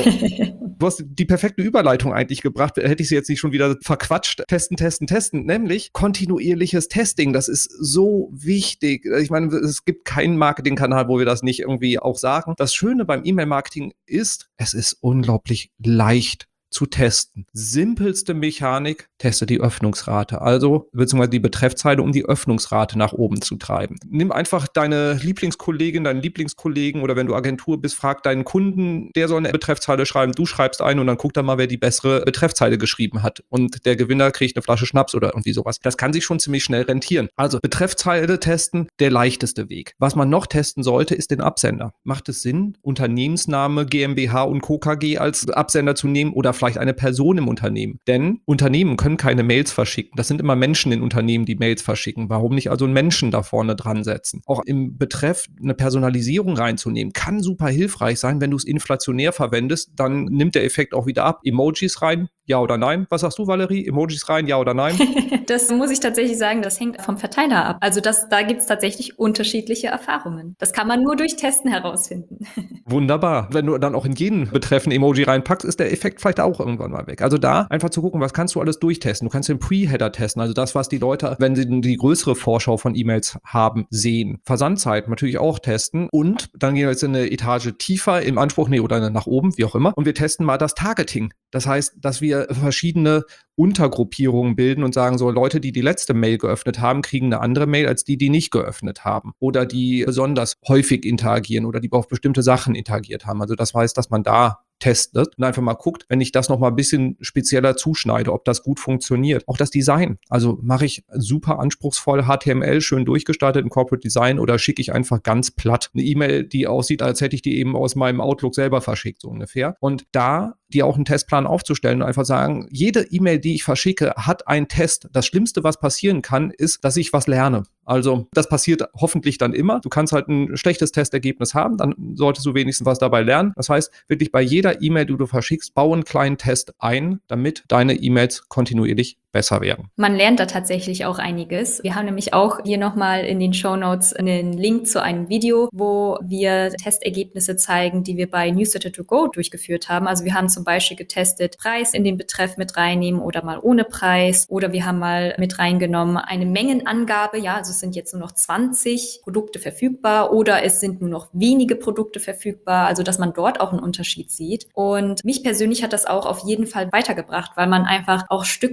Du hast die perfekte Überleitung eigentlich gebracht. Hätte ich sie jetzt nicht schon wieder verquatscht. Testen, testen, testen. Nämlich kontinuierliches Testing. Das ist so wichtig. Ich meine, es gibt keinen Marketingkanal, wo wir das nicht irgendwie auch sagen. Das Schöne beim E-Mail-Marketing ist, es ist unglaublich leicht zu testen. Simpelste Mechanik, teste die Öffnungsrate. Also, beziehungsweise die Betreffzeile, um die Öffnungsrate nach oben zu treiben. Nimm einfach deine Lieblingskollegin, deinen Lieblingskollegen oder wenn du Agentur bist, frag deinen Kunden, der soll eine Betreffzeile schreiben, du schreibst ein und dann guck dann mal, wer die bessere Betreffzeile geschrieben hat. Und der Gewinner kriegt eine Flasche Schnaps oder irgendwie sowas. Das kann sich schon ziemlich schnell rentieren. Also, Betreffzeile testen, der leichteste Weg. Was man noch testen sollte, ist den Absender. Macht es Sinn, Unternehmensname GmbH und Co. KG als Absender zu nehmen oder vielleicht eine Person im Unternehmen? Denn Unternehmen können keine Mails verschicken. Das sind immer Menschen in Unternehmen, die Mails verschicken. Warum nicht also einen Menschen da vorne dran setzen? Auch im Betreff eine Personalisierung reinzunehmen, kann super hilfreich sein. Wenn du es inflationär verwendest, dann nimmt der Effekt auch wieder ab. Emojis rein, ja oder nein? Was sagst du, Valerie? Emojis rein, ja oder nein? Das muss ich tatsächlich sagen, das hängt vom Verteiler ab. Also da gibt es tatsächlich unterschiedliche Erfahrungen. Das kann man nur durch Testen herausfinden. Wunderbar. Wenn du dann auch in jeden Betreff ein Emoji reinpackst, ist der Effekt vielleicht auch irgendwann mal weg. Also da einfach zu gucken, was kannst du alles durchtesten. Du kannst den Pre-Header testen, also das, was die Leute, wenn sie die größere Vorschau von E-Mails haben, sehen. Versandzeit natürlich auch testen und dann gehen wir jetzt in eine Etage tiefer im Anspruch, oder nach oben, wie auch immer. Und wir testen mal das Targeting. Das heißt, dass wir verschiedene Untergruppierungen bilden und sagen, so Leute, die die letzte Mail geöffnet haben, kriegen eine andere Mail als die nicht geöffnet haben oder die besonders häufig interagieren oder die auf bestimmte Sachen interagiert haben. Also das heißt, dass man da testet und einfach mal guckt, wenn ich das noch mal ein bisschen spezieller zuschneide, ob das gut funktioniert. Auch das Design. Also mache ich super anspruchsvoll HTML, schön durchgestaltet in Corporate Design oder schicke ich einfach ganz platt eine E-Mail, die aussieht, als hätte ich die eben aus meinem Outlook selber verschickt, so ungefähr. Und da dir auch einen Testplan aufzustellen und einfach sagen, jede E-Mail, die ich verschicke, hat einen Test. Das Schlimmste, was passieren kann, ist, dass ich was lerne. Also das passiert hoffentlich dann immer. Du kannst halt ein schlechtes Testergebnis haben, dann solltest du wenigstens was dabei lernen. Das heißt, wirklich bei jeder E-Mail, die du verschickst, bau einen kleinen Test ein, damit deine E-Mails kontinuierlich besser werden. Man lernt da tatsächlich auch einiges. Wir haben nämlich auch hier nochmal in den Shownotes einen Link zu einem Video, wo wir Testergebnisse zeigen, die wir bei Newsletter to go durchgeführt haben. Also wir haben zum Beispiel getestet, Preis in den Betreff mit reinnehmen oder mal ohne Preis. Oder wir haben mal mit reingenommen eine Mengenangabe. Ja, also es sind jetzt nur noch 20 Produkte verfügbar oder es sind nur noch wenige Produkte verfügbar. Also dass man dort auch einen Unterschied sieht. Und mich persönlich hat das auch auf jeden Fall weitergebracht, weil man einfach auch Stück für Stück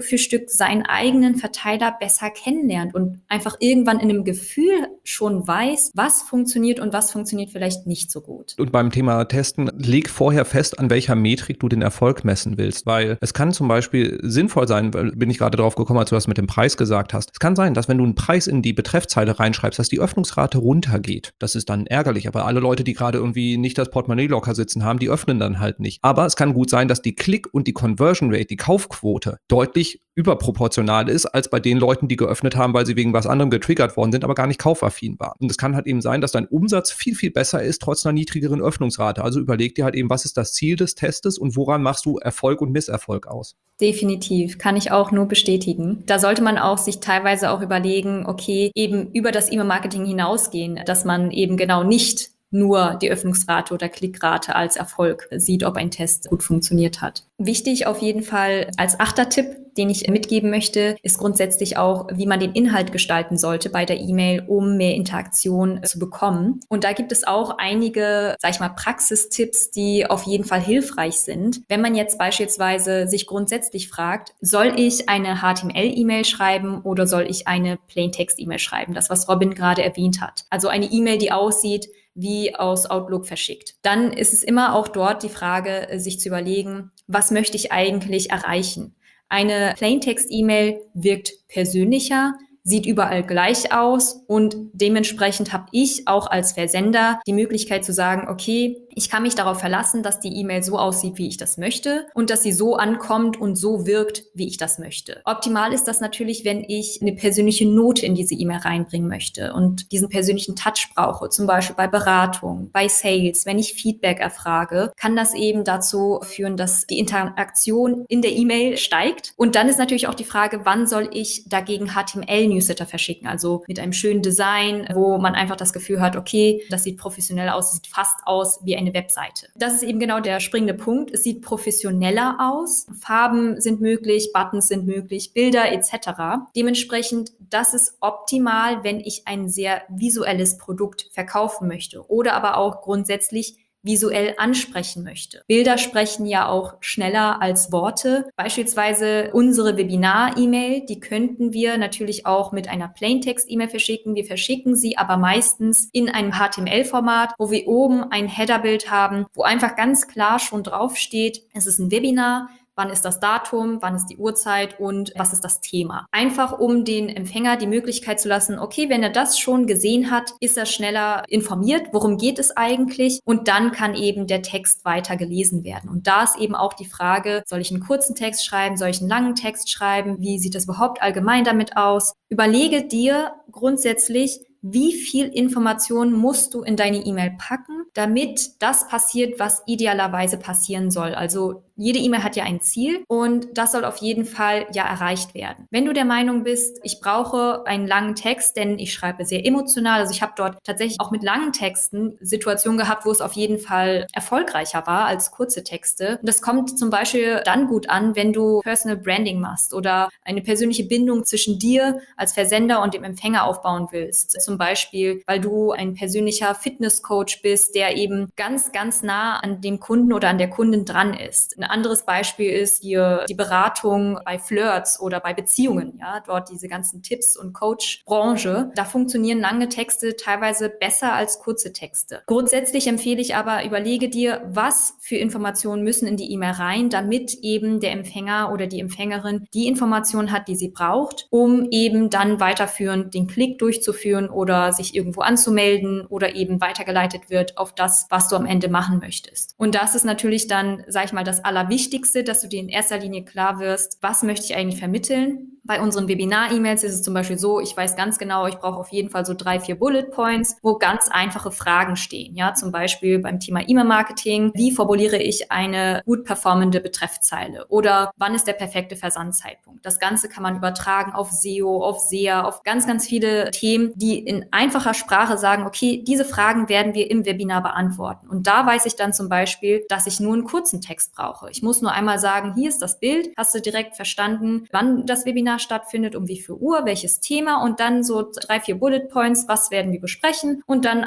seinen eigenen Verteiler besser kennenlernt und einfach irgendwann in einem Gefühl schon weiß, was funktioniert und was funktioniert vielleicht nicht so gut. Und beim Thema Testen, leg vorher fest, an welcher Metrik du den Erfolg messen willst, weil es kann zum Beispiel sinnvoll sein, weil bin ich gerade drauf gekommen, als du das mit dem Preis gesagt hast. Es kann sein, dass wenn du einen Preis in die Betreffzeile reinschreibst, dass die Öffnungsrate runtergeht. Das ist dann ärgerlich, aber alle Leute, die gerade irgendwie nicht das Portemonnaie locker sitzen haben, die öffnen dann halt nicht. Aber es kann gut sein, dass die Klick- und die Conversion Rate, die Kaufquote, deutlich überproportional ist, als bei den Leuten, die geöffnet haben, weil sie wegen was anderem getriggert worden sind, aber gar nicht kaufaffin waren. Und es kann halt eben sein, dass dein Umsatz viel, viel besser ist, trotz einer niedrigeren Öffnungsrate. Also überleg dir halt eben, was ist das Ziel des Testes und woran machst du Erfolg und Misserfolg aus? Definitiv, kann ich auch nur bestätigen. Da sollte man auch sich teilweise auch überlegen, okay, eben über das E-Mail-Marketing hinausgehen, dass man eben genau nicht nur die Öffnungsrate oder Klickrate als Erfolg sieht, ob ein Test gut funktioniert hat. Wichtig auf jeden Fall als 8. Tipp, den ich mitgeben möchte, ist grundsätzlich auch, wie man den Inhalt gestalten sollte bei der E-Mail, um mehr Interaktion zu bekommen. Und da gibt es auch einige, sag ich mal, Praxistipps, die auf jeden Fall hilfreich sind. Wenn man jetzt beispielsweise sich grundsätzlich fragt, soll ich eine HTML-E-Mail schreiben oder soll ich eine Plaintext-E-Mail schreiben? Das, was Robin gerade erwähnt hat. Also eine E-Mail, die aussieht wie aus Outlook verschickt. Dann ist es immer auch dort die Frage, sich zu überlegen, was möchte ich eigentlich erreichen? Eine Plaintext-E-Mail wirkt persönlicher, sieht überall gleich aus und dementsprechend habe ich auch als Versender die Möglichkeit zu sagen, okay, ich kann mich darauf verlassen, dass die E-Mail so aussieht, wie ich das möchte und dass sie so ankommt und so wirkt, wie ich das möchte. Optimal ist das natürlich, wenn ich eine persönliche Note in diese E-Mail reinbringen möchte und diesen persönlichen Touch brauche, zum Beispiel bei Beratung, bei Sales, wenn ich Feedback erfrage, kann das eben dazu führen, dass die Interaktion in der E-Mail steigt. Und dann ist natürlich auch die Frage, wann soll ich dagegen HTML-Newsletter verschicken, also mit einem schönen Design, wo man einfach das Gefühl hat, okay, das sieht professionell aus, sieht fast aus wie eine Webseite. Das ist eben genau der springende Punkt. Es sieht professioneller aus, Farben sind möglich, Buttons sind möglich, Bilder etc. Dementsprechend, das ist optimal, wenn ich ein sehr visuelles Produkt verkaufen möchte oder aber auch grundsätzlich visuell ansprechen möchte. Bilder sprechen ja auch schneller als Worte. Beispielsweise unsere Webinar-E-Mail, die könnten wir natürlich auch mit einer Plaintext-E-Mail verschicken. Wir verschicken sie aber meistens in einem HTML-Format, wo wir oben ein Header-Bild haben, wo einfach ganz klar schon draufsteht, es ist ein Webinar. Wann ist das Datum, wann ist die Uhrzeit und was ist das Thema? Einfach um den Empfänger die Möglichkeit zu lassen, okay, wenn er das schon gesehen hat, ist er schneller informiert, worum geht es eigentlich? Und dann kann eben der Text weiter gelesen werden. Und da ist eben auch die Frage, soll ich einen kurzen Text schreiben, soll ich einen langen Text schreiben? Wie sieht das überhaupt allgemein damit aus? Überlege dir grundsätzlich, wie viel Information musst du in deine E-Mail packen, damit das passiert, was idealerweise passieren soll. Also jede E-Mail hat ja ein Ziel und das soll auf jeden Fall ja erreicht werden. Wenn du der Meinung bist, ich brauche einen langen Text, denn ich schreibe sehr emotional, also ich habe dort tatsächlich auch mit langen Texten Situationen gehabt, wo es auf jeden Fall erfolgreicher war als kurze Texte. Und das kommt zum Beispiel dann gut an, wenn du Personal Branding machst oder eine persönliche Bindung zwischen dir als Versender und dem Empfänger aufbauen willst. Zum Beispiel, weil du ein persönlicher Fitnesscoach bist, der eben ganz, ganz nah an dem Kunden oder an der Kundin dran ist. Ein anderes Beispiel ist hier die Beratung bei Flirts oder bei Beziehungen, ja, dort diese ganzen Tipps und Coach-Branche. Da funktionieren lange Texte teilweise besser als kurze Texte. Grundsätzlich empfehle ich aber, überlege dir, was für Informationen müssen in die E-Mail rein, damit eben der Empfänger oder die Empfängerin die Information hat, die sie braucht, um eben dann weiterführend den Klick durchzuführen oder sich irgendwo anzumelden oder eben weitergeleitet wird auf das, was du am Ende machen möchtest. Und das ist natürlich dann, sag ich mal, das Allerwichtigste, dass du dir in erster Linie klar wirst, was möchte ich eigentlich vermitteln. Bei unseren Webinar-E-Mails ist es zum Beispiel so, ich weiß ganz genau, ich brauche auf jeden Fall so 3, 4 Bullet Points, wo ganz einfache Fragen stehen. Ja, zum Beispiel beim Thema E-Mail-Marketing, wie formuliere ich eine gut performende Betreffzeile? Oder wann ist der perfekte Versandzeitpunkt? Das Ganze kann man übertragen auf SEO, auf SEA, auf ganz, ganz viele Themen, die in einfacher Sprache sagen, okay, diese Fragen werden wir im Webinar beantworten. Und da weiß ich dann zum Beispiel, dass ich nur einen kurzen Text brauche. Ich muss nur einmal sagen, hier ist das Bild, hast du direkt verstanden, wann das Webinar stattfindet, um wie viel Uhr, welches Thema und dann so 3, 4 Bullet Points, was werden wir besprechen und dann ein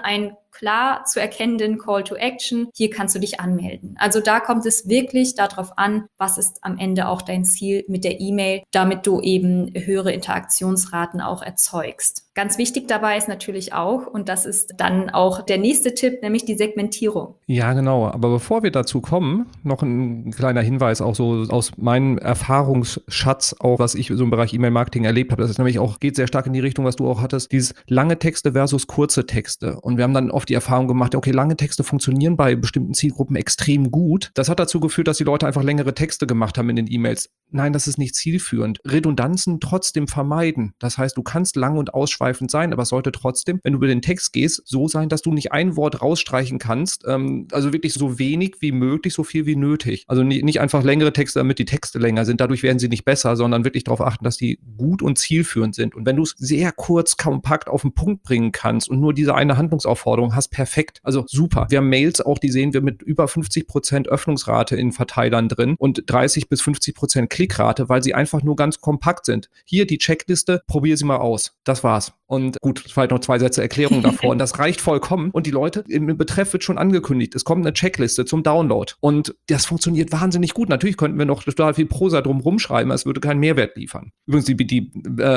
klar zu erkennenden Call to Action. Hier kannst du dich anmelden. Also da kommt es wirklich darauf an, was ist am Ende auch dein Ziel mit der E-Mail, damit du eben höhere Interaktionsraten auch erzeugst. Ganz wichtig dabei ist natürlich auch, und das ist dann auch der nächste Tipp, nämlich die Segmentierung. Ja, genau. Aber bevor wir dazu kommen, noch ein kleiner Hinweis auch so aus meinem Erfahrungsschatz, auch was ich so im Bereich E-Mail-Marketing erlebt habe. Das ist nämlich auch, geht sehr stark in die Richtung, was du auch hattest, dieses lange Texte versus kurze Texte. Und wir haben dann oft die Erfahrung gemacht, okay, lange Texte funktionieren bei bestimmten Zielgruppen extrem gut. Das hat dazu geführt, dass die Leute einfach längere Texte gemacht haben in den E-Mails. Nein, das ist nicht zielführend. Redundanzen trotzdem vermeiden. Das heißt, du kannst lang und ausschweifend sein, aber es sollte trotzdem, wenn du über den Text gehst, so sein, dass du nicht ein Wort rausstreichen kannst. Also wirklich so wenig wie möglich, so viel wie nötig. Also nicht einfach längere Texte, damit die Texte länger sind. Dadurch werden sie nicht besser, sondern wirklich darauf achten, dass die gut und zielführend sind. Und wenn du es sehr kurz, kompakt auf den Punkt bringen kannst und nur diese eine Handlungsaufforderung hast, perfekt. Also super. Wir haben Mails auch, die sehen wir mit über 50% Öffnungsrate in Verteilern drin und 30-50% Klickrate, weil sie einfach nur ganz kompakt sind. Hier die Checkliste, probier sie mal aus. Das war's. Und gut, vielleicht noch 2 Sätze Erklärung davor. Und das reicht vollkommen. Und die Leute, im Betreff wird schon angekündigt, es kommt eine Checkliste zum Download. Und das funktioniert wahnsinnig gut. Natürlich könnten wir noch total viel Prosa drum rumschreiben, es würde keinen Mehrwert liefern. Übrigens, die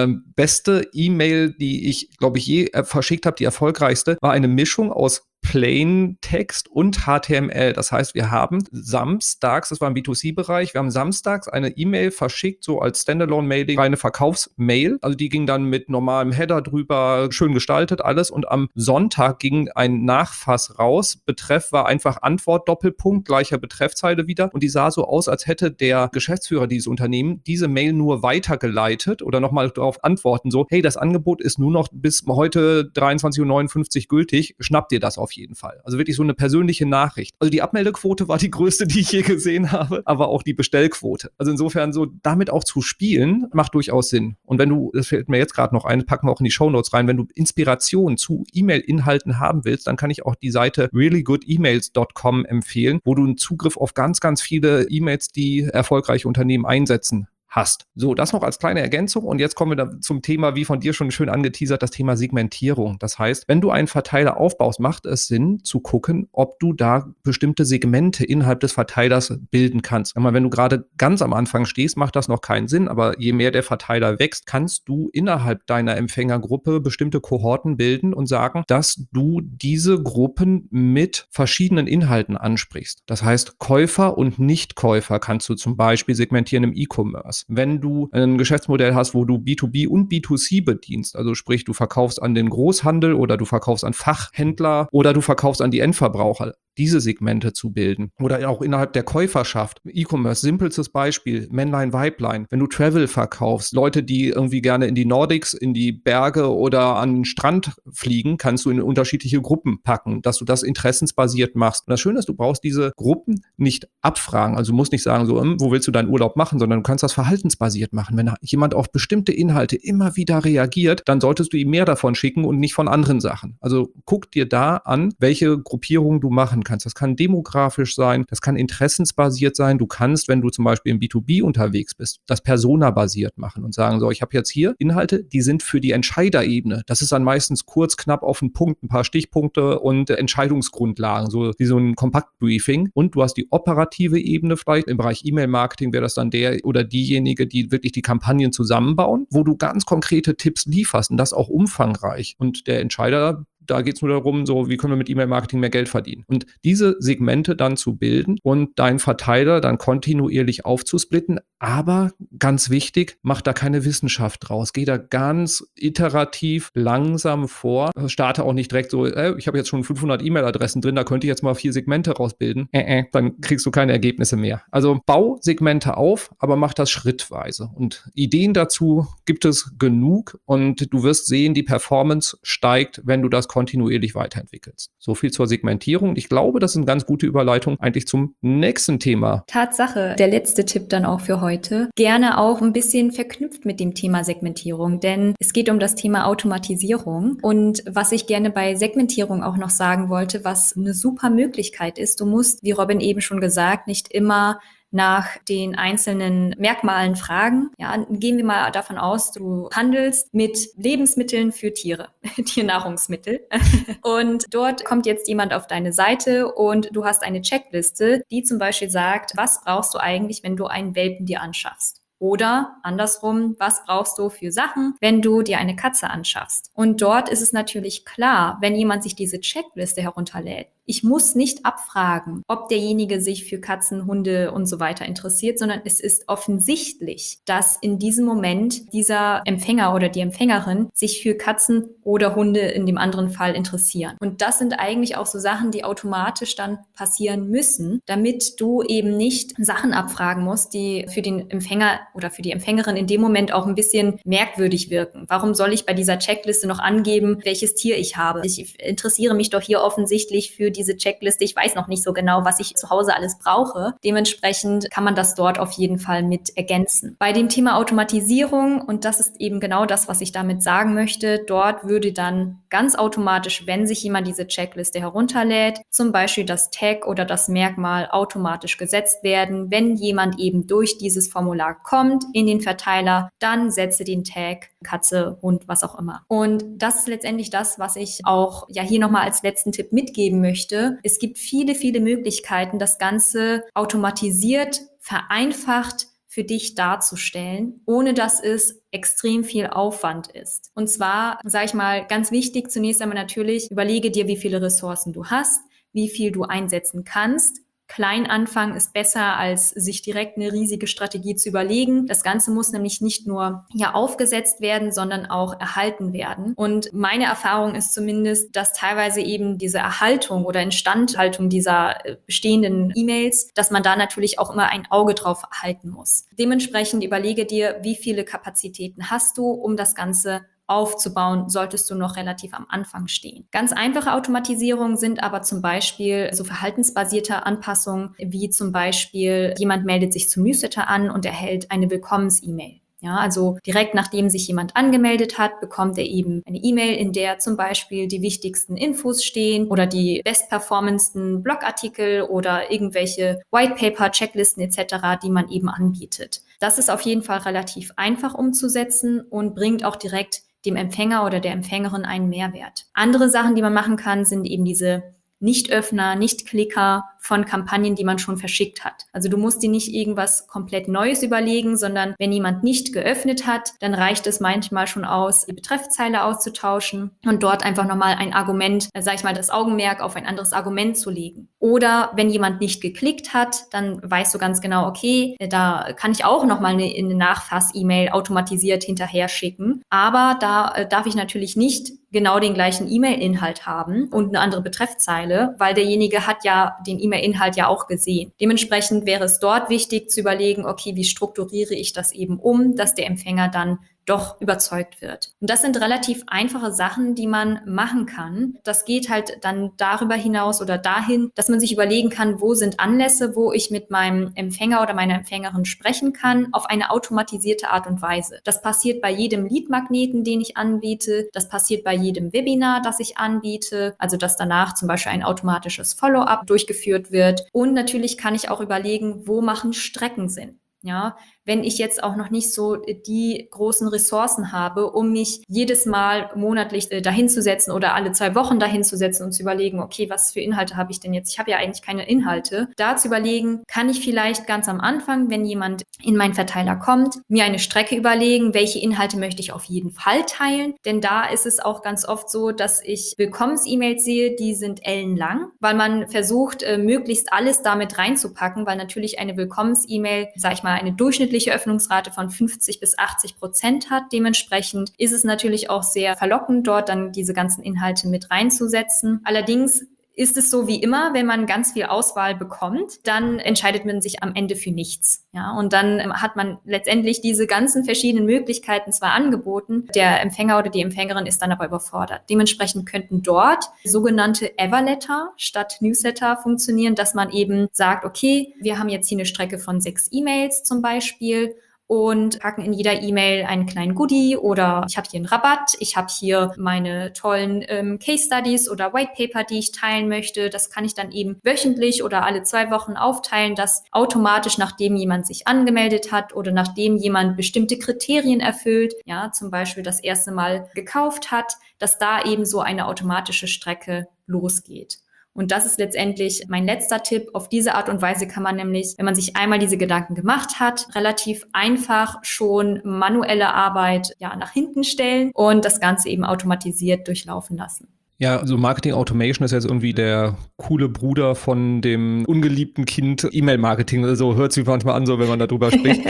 beste E-Mail, die ich, glaube ich, je verschickt habe, die erfolgreichste, war eine Mischung aus Plain Text und HTML. Das heißt, wir haben samstags, das war im B2C-Bereich, wir haben samstags eine E-Mail verschickt, so als Standalone-Mailing, eine Verkaufsmail. Also die ging dann mit normalem Header drüber, schön gestaltet alles. Und am Sonntag ging ein Nachfass raus. Betreff war einfach Antwort, Doppelpunkt, gleicher Betreffzeile wieder. Und die sah so aus, als hätte der Geschäftsführer dieses Unternehmens diese Mail nur weitergeleitet oder nochmal darauf antworten, so, hey, das Angebot ist nur noch bis heute 23:59 Uhr gültig, schnapp dir das auf jeden Fall. Also wirklich so eine persönliche Nachricht. Also die Abmeldequote war die größte, die ich je gesehen habe, aber auch die Bestellquote. Also insofern so damit auch zu spielen, macht durchaus Sinn. Und wenn du, das fällt mir jetzt gerade noch ein, packen wir auch in die Shownotes rein, wenn du Inspiration zu E-Mail-Inhalten haben willst, dann kann ich auch die Seite reallygoodemails.com empfehlen, wo du einen Zugriff auf ganz, ganz viele E-Mails, die erfolgreiche Unternehmen einsetzen, hast. So, das noch als kleine Ergänzung und jetzt kommen wir da zum Thema, wie von dir schon schön angeteasert, das Thema Segmentierung. Das heißt, wenn du einen Verteiler aufbaust, macht es Sinn zu gucken, ob du da bestimmte Segmente innerhalb des Verteilers bilden kannst. Wenn du gerade ganz am Anfang stehst, macht das noch keinen Sinn, aber je mehr der Verteiler wächst, kannst du innerhalb deiner Empfängergruppe bestimmte Kohorten bilden und sagen, dass du diese Gruppen mit verschiedenen Inhalten ansprichst. Das heißt, Käufer und Nichtkäufer kannst du zum Beispiel segmentieren im E-Commerce. Wenn du ein Geschäftsmodell hast, wo du B2B und B2C bedienst, also sprich, du verkaufst an den Großhandel oder du verkaufst an Fachhändler oder du verkaufst an die Endverbraucher, diese Segmente zu bilden. Oder auch innerhalb der Käuferschaft. E-Commerce, simpelstes Beispiel, Männlein, Weiblein. Wenn du Travel verkaufst, Leute, die irgendwie gerne in die Nordics, in die Berge oder an den Strand fliegen, kannst du in unterschiedliche Gruppen packen, dass du das interessensbasiert machst. Und das Schöne ist, du brauchst diese Gruppen nicht abfragen. Also du musst nicht sagen, so, wo willst du deinen Urlaub machen, sondern du kannst das verhaltensbasiert machen. Wenn jemand auf bestimmte Inhalte immer wieder reagiert, dann solltest du ihm mehr davon schicken und nicht von anderen Sachen. Also guck dir da an, welche Gruppierung du machen kannst. Das kann demografisch sein, das kann interessensbasiert sein. Du kannst, wenn du zum Beispiel im B2B unterwegs bist, das personabasiert machen und sagen, so, ich habe jetzt hier Inhalte, die sind für die Entscheiderebene. Das ist dann meistens kurz, knapp auf den Punkt, ein paar Stichpunkte und Entscheidungsgrundlagen, so wie so ein Kompaktbriefing. Und du hast die operative Ebene vielleicht. Im Bereich E-Mail-Marketing wäre das dann der oder diejenige, die wirklich die Kampagnen zusammenbauen, wo du ganz konkrete Tipps lieferst und das auch umfangreich. Und der Entscheider, da geht es nur darum, so, wie können wir mit E-Mail-Marketing mehr Geld verdienen? Und diese Segmente dann zu bilden und deinen Verteiler dann kontinuierlich aufzusplitten. Aber ganz wichtig, mach da keine Wissenschaft draus. Geh da ganz iterativ langsam vor. Starte auch nicht direkt so, ich habe jetzt schon 500 E-Mail-Adressen drin, da könnte ich jetzt mal 4 Segmente rausbilden. Dann kriegst du keine Ergebnisse mehr. Also bau Segmente auf, aber mach das schrittweise. Und Ideen dazu gibt es genug und du wirst sehen, die Performance steigt, wenn du das kontinuierlich weiterentwickelst. So viel zur Segmentierung. Ich glaube, das ist eine ganz gute Überleitung eigentlich zum nächsten Thema. Tatsache, der letzte Tipp dann auch für heute. Gerne auch ein bisschen verknüpft mit dem Thema Segmentierung, denn es geht um das Thema Automatisierung. Und was ich gerne bei Segmentierung auch noch sagen wollte, was eine super Möglichkeit ist, du musst, wie Robin eben schon gesagt, nicht immer nach den einzelnen Merkmalen fragen. Ja, gehen wir mal davon aus, du handelst mit Lebensmitteln für Tiere, Tiernahrungsmittel. Und dort kommt jetzt jemand auf deine Seite und du hast eine Checkliste, die zum Beispiel sagt, was brauchst du eigentlich, wenn du einen Welpen dir anschaffst? Oder andersrum, was brauchst du für Sachen, wenn du dir eine Katze anschaffst? Und dort ist es natürlich klar, wenn jemand sich diese Checkliste herunterlädt, ich muss nicht abfragen, ob derjenige sich für Katzen, Hunde und so weiter interessiert, sondern es ist offensichtlich, dass in diesem Moment dieser Empfänger oder die Empfängerin sich für Katzen oder Hunde in dem anderen Fall interessieren. Und das sind eigentlich auch so Sachen, die automatisch dann passieren müssen, damit du eben nicht Sachen abfragen musst, die für den Empfänger oder für die Empfängerin in dem Moment auch ein bisschen merkwürdig wirken. Warum soll ich bei dieser Checkliste noch angeben, welches Tier ich habe? Ich interessiere mich doch hier offensichtlich für diese Checkliste. Ich weiß noch nicht so genau, was ich zu Hause alles brauche. Dementsprechend kann man das dort auf jeden Fall mit ergänzen. Bei dem Thema Automatisierung, und das ist eben genau das, was ich damit sagen möchte, dort würde dann ganz automatisch, wenn sich jemand diese Checkliste herunterlädt, zum Beispiel das Tag oder das Merkmal automatisch gesetzt werden. Wenn jemand eben durch dieses Formular kommt in den Verteiler, dann setze den Tag Katze, Hund, was auch immer. Und das ist letztendlich das, was ich auch ja hier nochmal als letzten Tipp mitgeben möchte. Es gibt viele, viele Möglichkeiten, das Ganze automatisiert, vereinfacht für dich darzustellen, ohne dass es extrem viel Aufwand ist. Und zwar, sage ich mal, ganz wichtig, zunächst einmal natürlich, überlege dir, wie viele Ressourcen du hast, wie viel du einsetzen kannst. Klein anfangen ist besser, als sich direkt eine riesige Strategie zu überlegen. Das Ganze muss nämlich nicht nur ja aufgesetzt werden, sondern auch erhalten werden. Und meine Erfahrung ist zumindest, dass teilweise eben diese Erhaltung oder Instandhaltung dieser bestehenden E-Mails, dass man da natürlich auch immer ein Auge drauf halten muss. Dementsprechend überlege dir, wie viele Kapazitäten hast du, um das Ganze aufzubauen, solltest du noch relativ am Anfang stehen. Ganz einfache Automatisierungen sind aber zum Beispiel so verhaltensbasierte Anpassungen, wie zum Beispiel jemand meldet sich zum Newsletter an und erhält eine Willkommens-E-Mail. Ja, also direkt nachdem sich jemand angemeldet hat, bekommt er eben eine E-Mail, in der zum Beispiel die wichtigsten Infos stehen oder die bestperformendsten Blogartikel oder irgendwelche Whitepaper, Checklisten etc., die man eben anbietet. Das ist auf jeden Fall relativ einfach umzusetzen und bringt auch direkt dem Empfänger oder der Empfängerin einen Mehrwert. Andere Sachen, die man machen kann, sind eben diese Nicht-Öffner, Nicht-Klicker von Kampagnen, die man schon verschickt hat. Also du musst dir nicht irgendwas komplett Neues überlegen, sondern wenn jemand nicht geöffnet hat, dann reicht es manchmal schon aus, die Betreffzeile auszutauschen und dort einfach nochmal ein Argument, sag ich mal, das Augenmerk auf ein anderes Argument zu legen. Oder wenn jemand nicht geklickt hat, dann weißt du ganz genau, okay, da kann ich auch nochmal eine Nachfass-E-Mail automatisiert hinterher schicken. Aber da darf ich natürlich nicht genau den gleichen E-Mail-Inhalt haben und eine andere Betreffzeile, weil derjenige hat ja den E-Mail-Inhalt ja auch gesehen. Dementsprechend wäre es dort wichtig zu überlegen, okay, wie strukturiere ich das eben um, dass der Empfänger dann doch überzeugt wird. Und das sind relativ einfache Sachen, die man machen kann. Das geht halt dann darüber hinaus oder dahin, dass man sich überlegen kann, wo sind Anlässe, wo ich mit meinem Empfänger oder meiner Empfängerin sprechen kann, auf eine automatisierte Art und Weise. Das passiert bei jedem Lead-Magneten, den ich anbiete. Das passiert bei jedem Webinar, das ich anbiete. Also, dass danach zum Beispiel ein automatisches Follow-up durchgeführt wird. Und natürlich kann ich auch überlegen, wo machen Strecken Sinn. Ja, wenn ich jetzt auch noch nicht so die großen Ressourcen habe, um mich jedes Mal monatlich dahinzusetzen oder alle 2 Wochen dahinzusetzen und zu überlegen, okay, was für Inhalte habe ich denn jetzt? Ich habe ja eigentlich keine Inhalte. Da zu überlegen, kann ich vielleicht ganz am Anfang, wenn jemand in meinen Verteiler kommt, mir eine Strecke überlegen, welche Inhalte möchte ich auf jeden Fall teilen. Denn da ist es auch ganz oft so, dass ich Willkommens-E-Mails sehe, die sind ellenlang, weil man versucht, möglichst alles damit reinzupacken, weil natürlich eine Willkommens-E-Mail, sag ich mal, eine durchschnittliche Öffnungsrate von 50-80% hat. Dementsprechend ist es natürlich auch sehr verlockend, dort dann diese ganzen Inhalte mit reinzusetzen. Allerdings ist es so wie immer, wenn man ganz viel Auswahl bekommt, dann entscheidet man sich am Ende für nichts. Ja, und dann hat man letztendlich diese ganzen verschiedenen Möglichkeiten zwar angeboten, der Empfänger oder die Empfängerin ist dann aber überfordert. Dementsprechend könnten dort sogenannte Everletter statt Newsletter funktionieren, dass man eben sagt, okay, wir haben jetzt hier eine Strecke von 6 E-Mails zum Beispiel. und packen in jeder E-Mail einen kleinen Goodie oder ich habe hier einen Rabatt, ich habe hier meine tollen Case Studies oder White Paper, die ich teilen möchte. Das kann ich dann eben wöchentlich oder alle 2 Wochen aufteilen, dass automatisch, nachdem jemand sich angemeldet hat oder nachdem jemand bestimmte Kriterien erfüllt, ja, zum Beispiel das erste Mal gekauft hat, dass da eben so eine automatische Strecke losgeht. Und das ist letztendlich mein letzter Tipp. Auf diese Art und Weise kann man nämlich, wenn man sich einmal diese Gedanken gemacht hat, relativ einfach schon manuelle Arbeit nach hinten stellen und das Ganze eben automatisiert durchlaufen lassen. Ja, also Marketing Automation ist jetzt irgendwie der coole Bruder von dem ungeliebten Kind E-Mail-Marketing. Also hört sich manchmal an, so wenn man darüber spricht.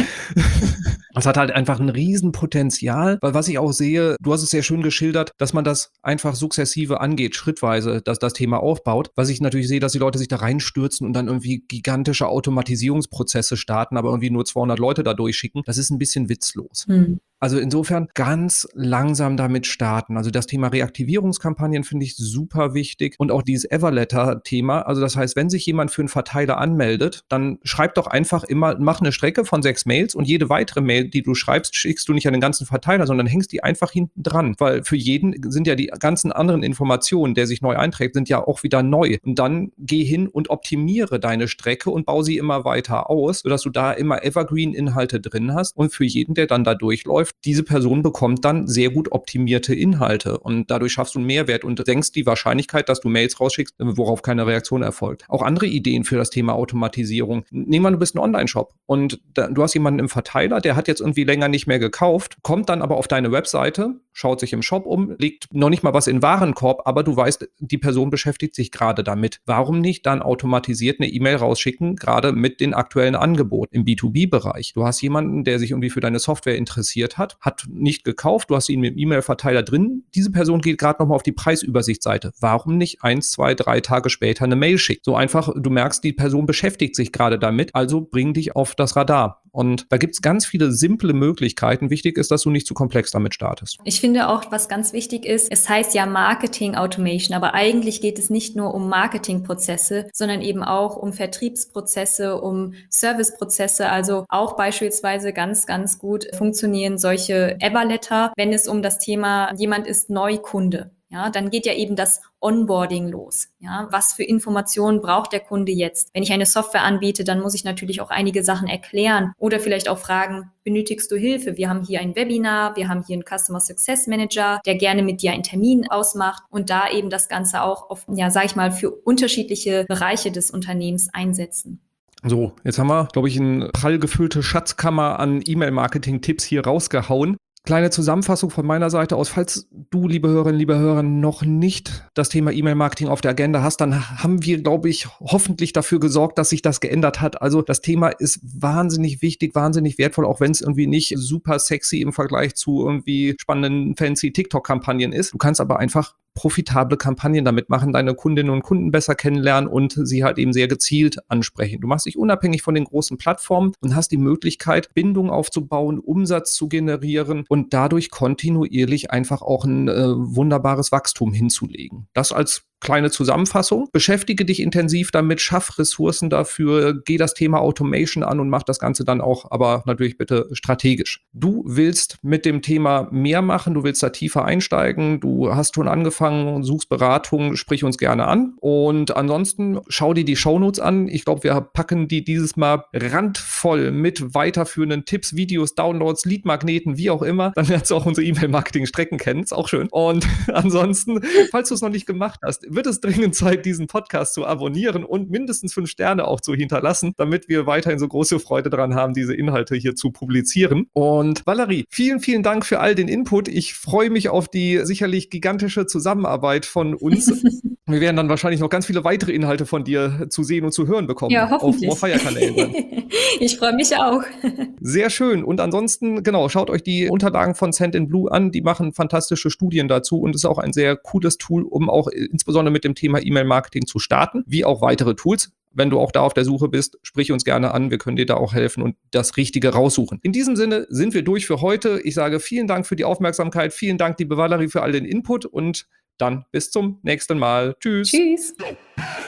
Das hat halt einfach ein Riesenpotenzial, weil was ich auch sehe, du hast es sehr schön geschildert, dass man das einfach sukzessive angeht, schrittweise, dass das Thema aufbaut. Was ich natürlich sehe, dass die Leute sich da reinstürzen und dann irgendwie gigantische Automatisierungsprozesse starten, aber irgendwie nur 200 Leute da durchschicken. Das ist ein bisschen witzlos. Also insofern ganz langsam damit starten. Also das Thema Reaktivierungskampagnen finde ich super wichtig und auch dieses Everletter-Thema. Also das heißt, wenn sich jemand für einen Verteiler anmeldet, dann schreib doch einfach immer, mach eine Strecke von 6 Mails und jede weitere Mail, die du schreibst, schickst du nicht an den ganzen Verteiler, sondern hängst die einfach hinten dran. Weil für jeden sind ja die ganzen anderen Informationen, der sich neu einträgt, sind ja auch wieder neu. Und dann geh hin und optimiere deine Strecke und baue sie immer weiter aus, sodass du da immer Evergreen-Inhalte drin hast und für jeden, der dann da durchläuft, diese Person bekommt dann sehr gut optimierte Inhalte und dadurch schaffst du einen Mehrwert und senkst die Wahrscheinlichkeit, dass du Mails rausschickst, worauf keine Reaktion erfolgt. Auch andere Ideen für das Thema Automatisierung. Nehmen wir, du bist ein Online-Shop und du hast jemanden im Verteiler, der hat jetzt irgendwie länger nicht mehr gekauft, kommt dann aber auf deine Webseite, schaut sich im Shop um, legt noch nicht mal was in den Warenkorb, aber du weißt, die Person beschäftigt sich gerade damit. Warum nicht dann automatisiert eine E-Mail rausschicken, gerade mit den aktuellen Angeboten im B2B-Bereich? Du hast jemanden, der sich irgendwie für deine Software interessiert hat nicht gekauft, du hast ihn mit dem E-Mail-Verteiler drin, diese Person geht gerade nochmal auf die Preisübersichtsseite. Warum nicht 1, 2, 3 Tage später eine Mail schicken? So einfach, du merkst, die Person beschäftigt sich gerade damit, also bring dich auf das Radar. Und da gibt es ganz viele simple Möglichkeiten. Wichtig ist, dass du nicht zu komplex damit startest. Ich finde auch, was ganz wichtig ist, es heißt ja Marketing Automation, aber eigentlich geht es nicht nur um Marketingprozesse, sondern eben auch um Vertriebsprozesse, um Serviceprozesse. Also auch beispielsweise ganz, ganz gut funktionieren solche Everletter, wenn es um das Thema, jemand ist Neukunde. Ja, dann geht ja eben das Onboarding los. Ja, was für Informationen braucht der Kunde jetzt? Wenn ich eine Software anbiete, dann muss ich natürlich auch einige Sachen erklären oder vielleicht auch fragen, benötigst du Hilfe? Wir haben hier ein Webinar, wir haben hier einen Customer Success Manager, der gerne mit dir einen Termin ausmacht und da eben das Ganze auch auf, sag ich mal, für unterschiedliche Bereiche des Unternehmens einsetzen. So, jetzt haben wir, glaube ich, eine prall gefüllte Schatzkammer an E-Mail-Marketing-Tipps hier rausgehauen. Kleine Zusammenfassung von meiner Seite aus. Falls du, liebe Hörerinnen, liebe Hörer, noch nicht das Thema E-Mail-Marketing auf der Agenda hast, dann haben wir, glaube ich, hoffentlich dafür gesorgt, dass sich das geändert hat. Also das Thema ist wahnsinnig wichtig, wahnsinnig wertvoll, auch wenn es irgendwie nicht super sexy im Vergleich zu irgendwie spannenden, fancy TikTok-Kampagnen ist. Du kannst aber einfach profitable Kampagnen damit machen, deine Kundinnen und Kunden besser kennenlernen und sie halt eben sehr gezielt ansprechen. Du machst dich unabhängig von den großen Plattformen und hast die Möglichkeit, Bindung aufzubauen, Umsatz zu generieren und dadurch kontinuierlich einfach auch ein wunderbares Wachstum hinzulegen. Das als kleine Zusammenfassung. Beschäftige dich intensiv damit, schaff Ressourcen dafür, geh das Thema Automation an und mach das Ganze dann auch, aber natürlich bitte strategisch. Du willst mit dem Thema mehr machen, du willst da tiefer einsteigen, du hast schon angefangen, suchst Beratung, sprich uns gerne an. Und ansonsten schau dir die Shownotes an. Ich glaube, wir packen die dieses Mal randvoll mit weiterführenden Tipps, Videos, Downloads, Leadmagneten, wie auch immer. Dann lernst du auch unsere E-Mail-Marketing-Strecken kennen. Ist auch schön. Und ansonsten, falls du es noch nicht gemacht hast, wird es dringend Zeit, diesen Podcast zu abonnieren und mindestens 5 Sterne auch zu hinterlassen, damit wir weiterhin so große Freude daran haben, diese Inhalte hier zu publizieren. Und Valerie, vielen, vielen Dank für all den Input. Ich freue mich auf die sicherlich gigantische Zusammenarbeit von uns. Wir werden dann wahrscheinlich noch ganz viele weitere Inhalte von dir zu sehen und zu hören bekommen. Ja, hoffentlich. Auf Feierkanälen. Ich freue mich auch. Sehr schön. Und ansonsten, genau, schaut euch die Unterlagen von Send&Blue an. Die machen fantastische Studien dazu und ist auch ein sehr cooles Tool, um auch insbesondere mit dem Thema E-Mail-Marketing zu starten, wie auch weitere Tools. Wenn du auch da auf der Suche bist, sprich uns gerne an. Wir können dir da auch helfen und das Richtige raussuchen. In diesem Sinne sind wir durch für heute. Ich sage vielen Dank für die Aufmerksamkeit. Vielen Dank, liebe Valerie, für all den Input und dann bis zum nächsten Mal. Tschüss. Tschüss.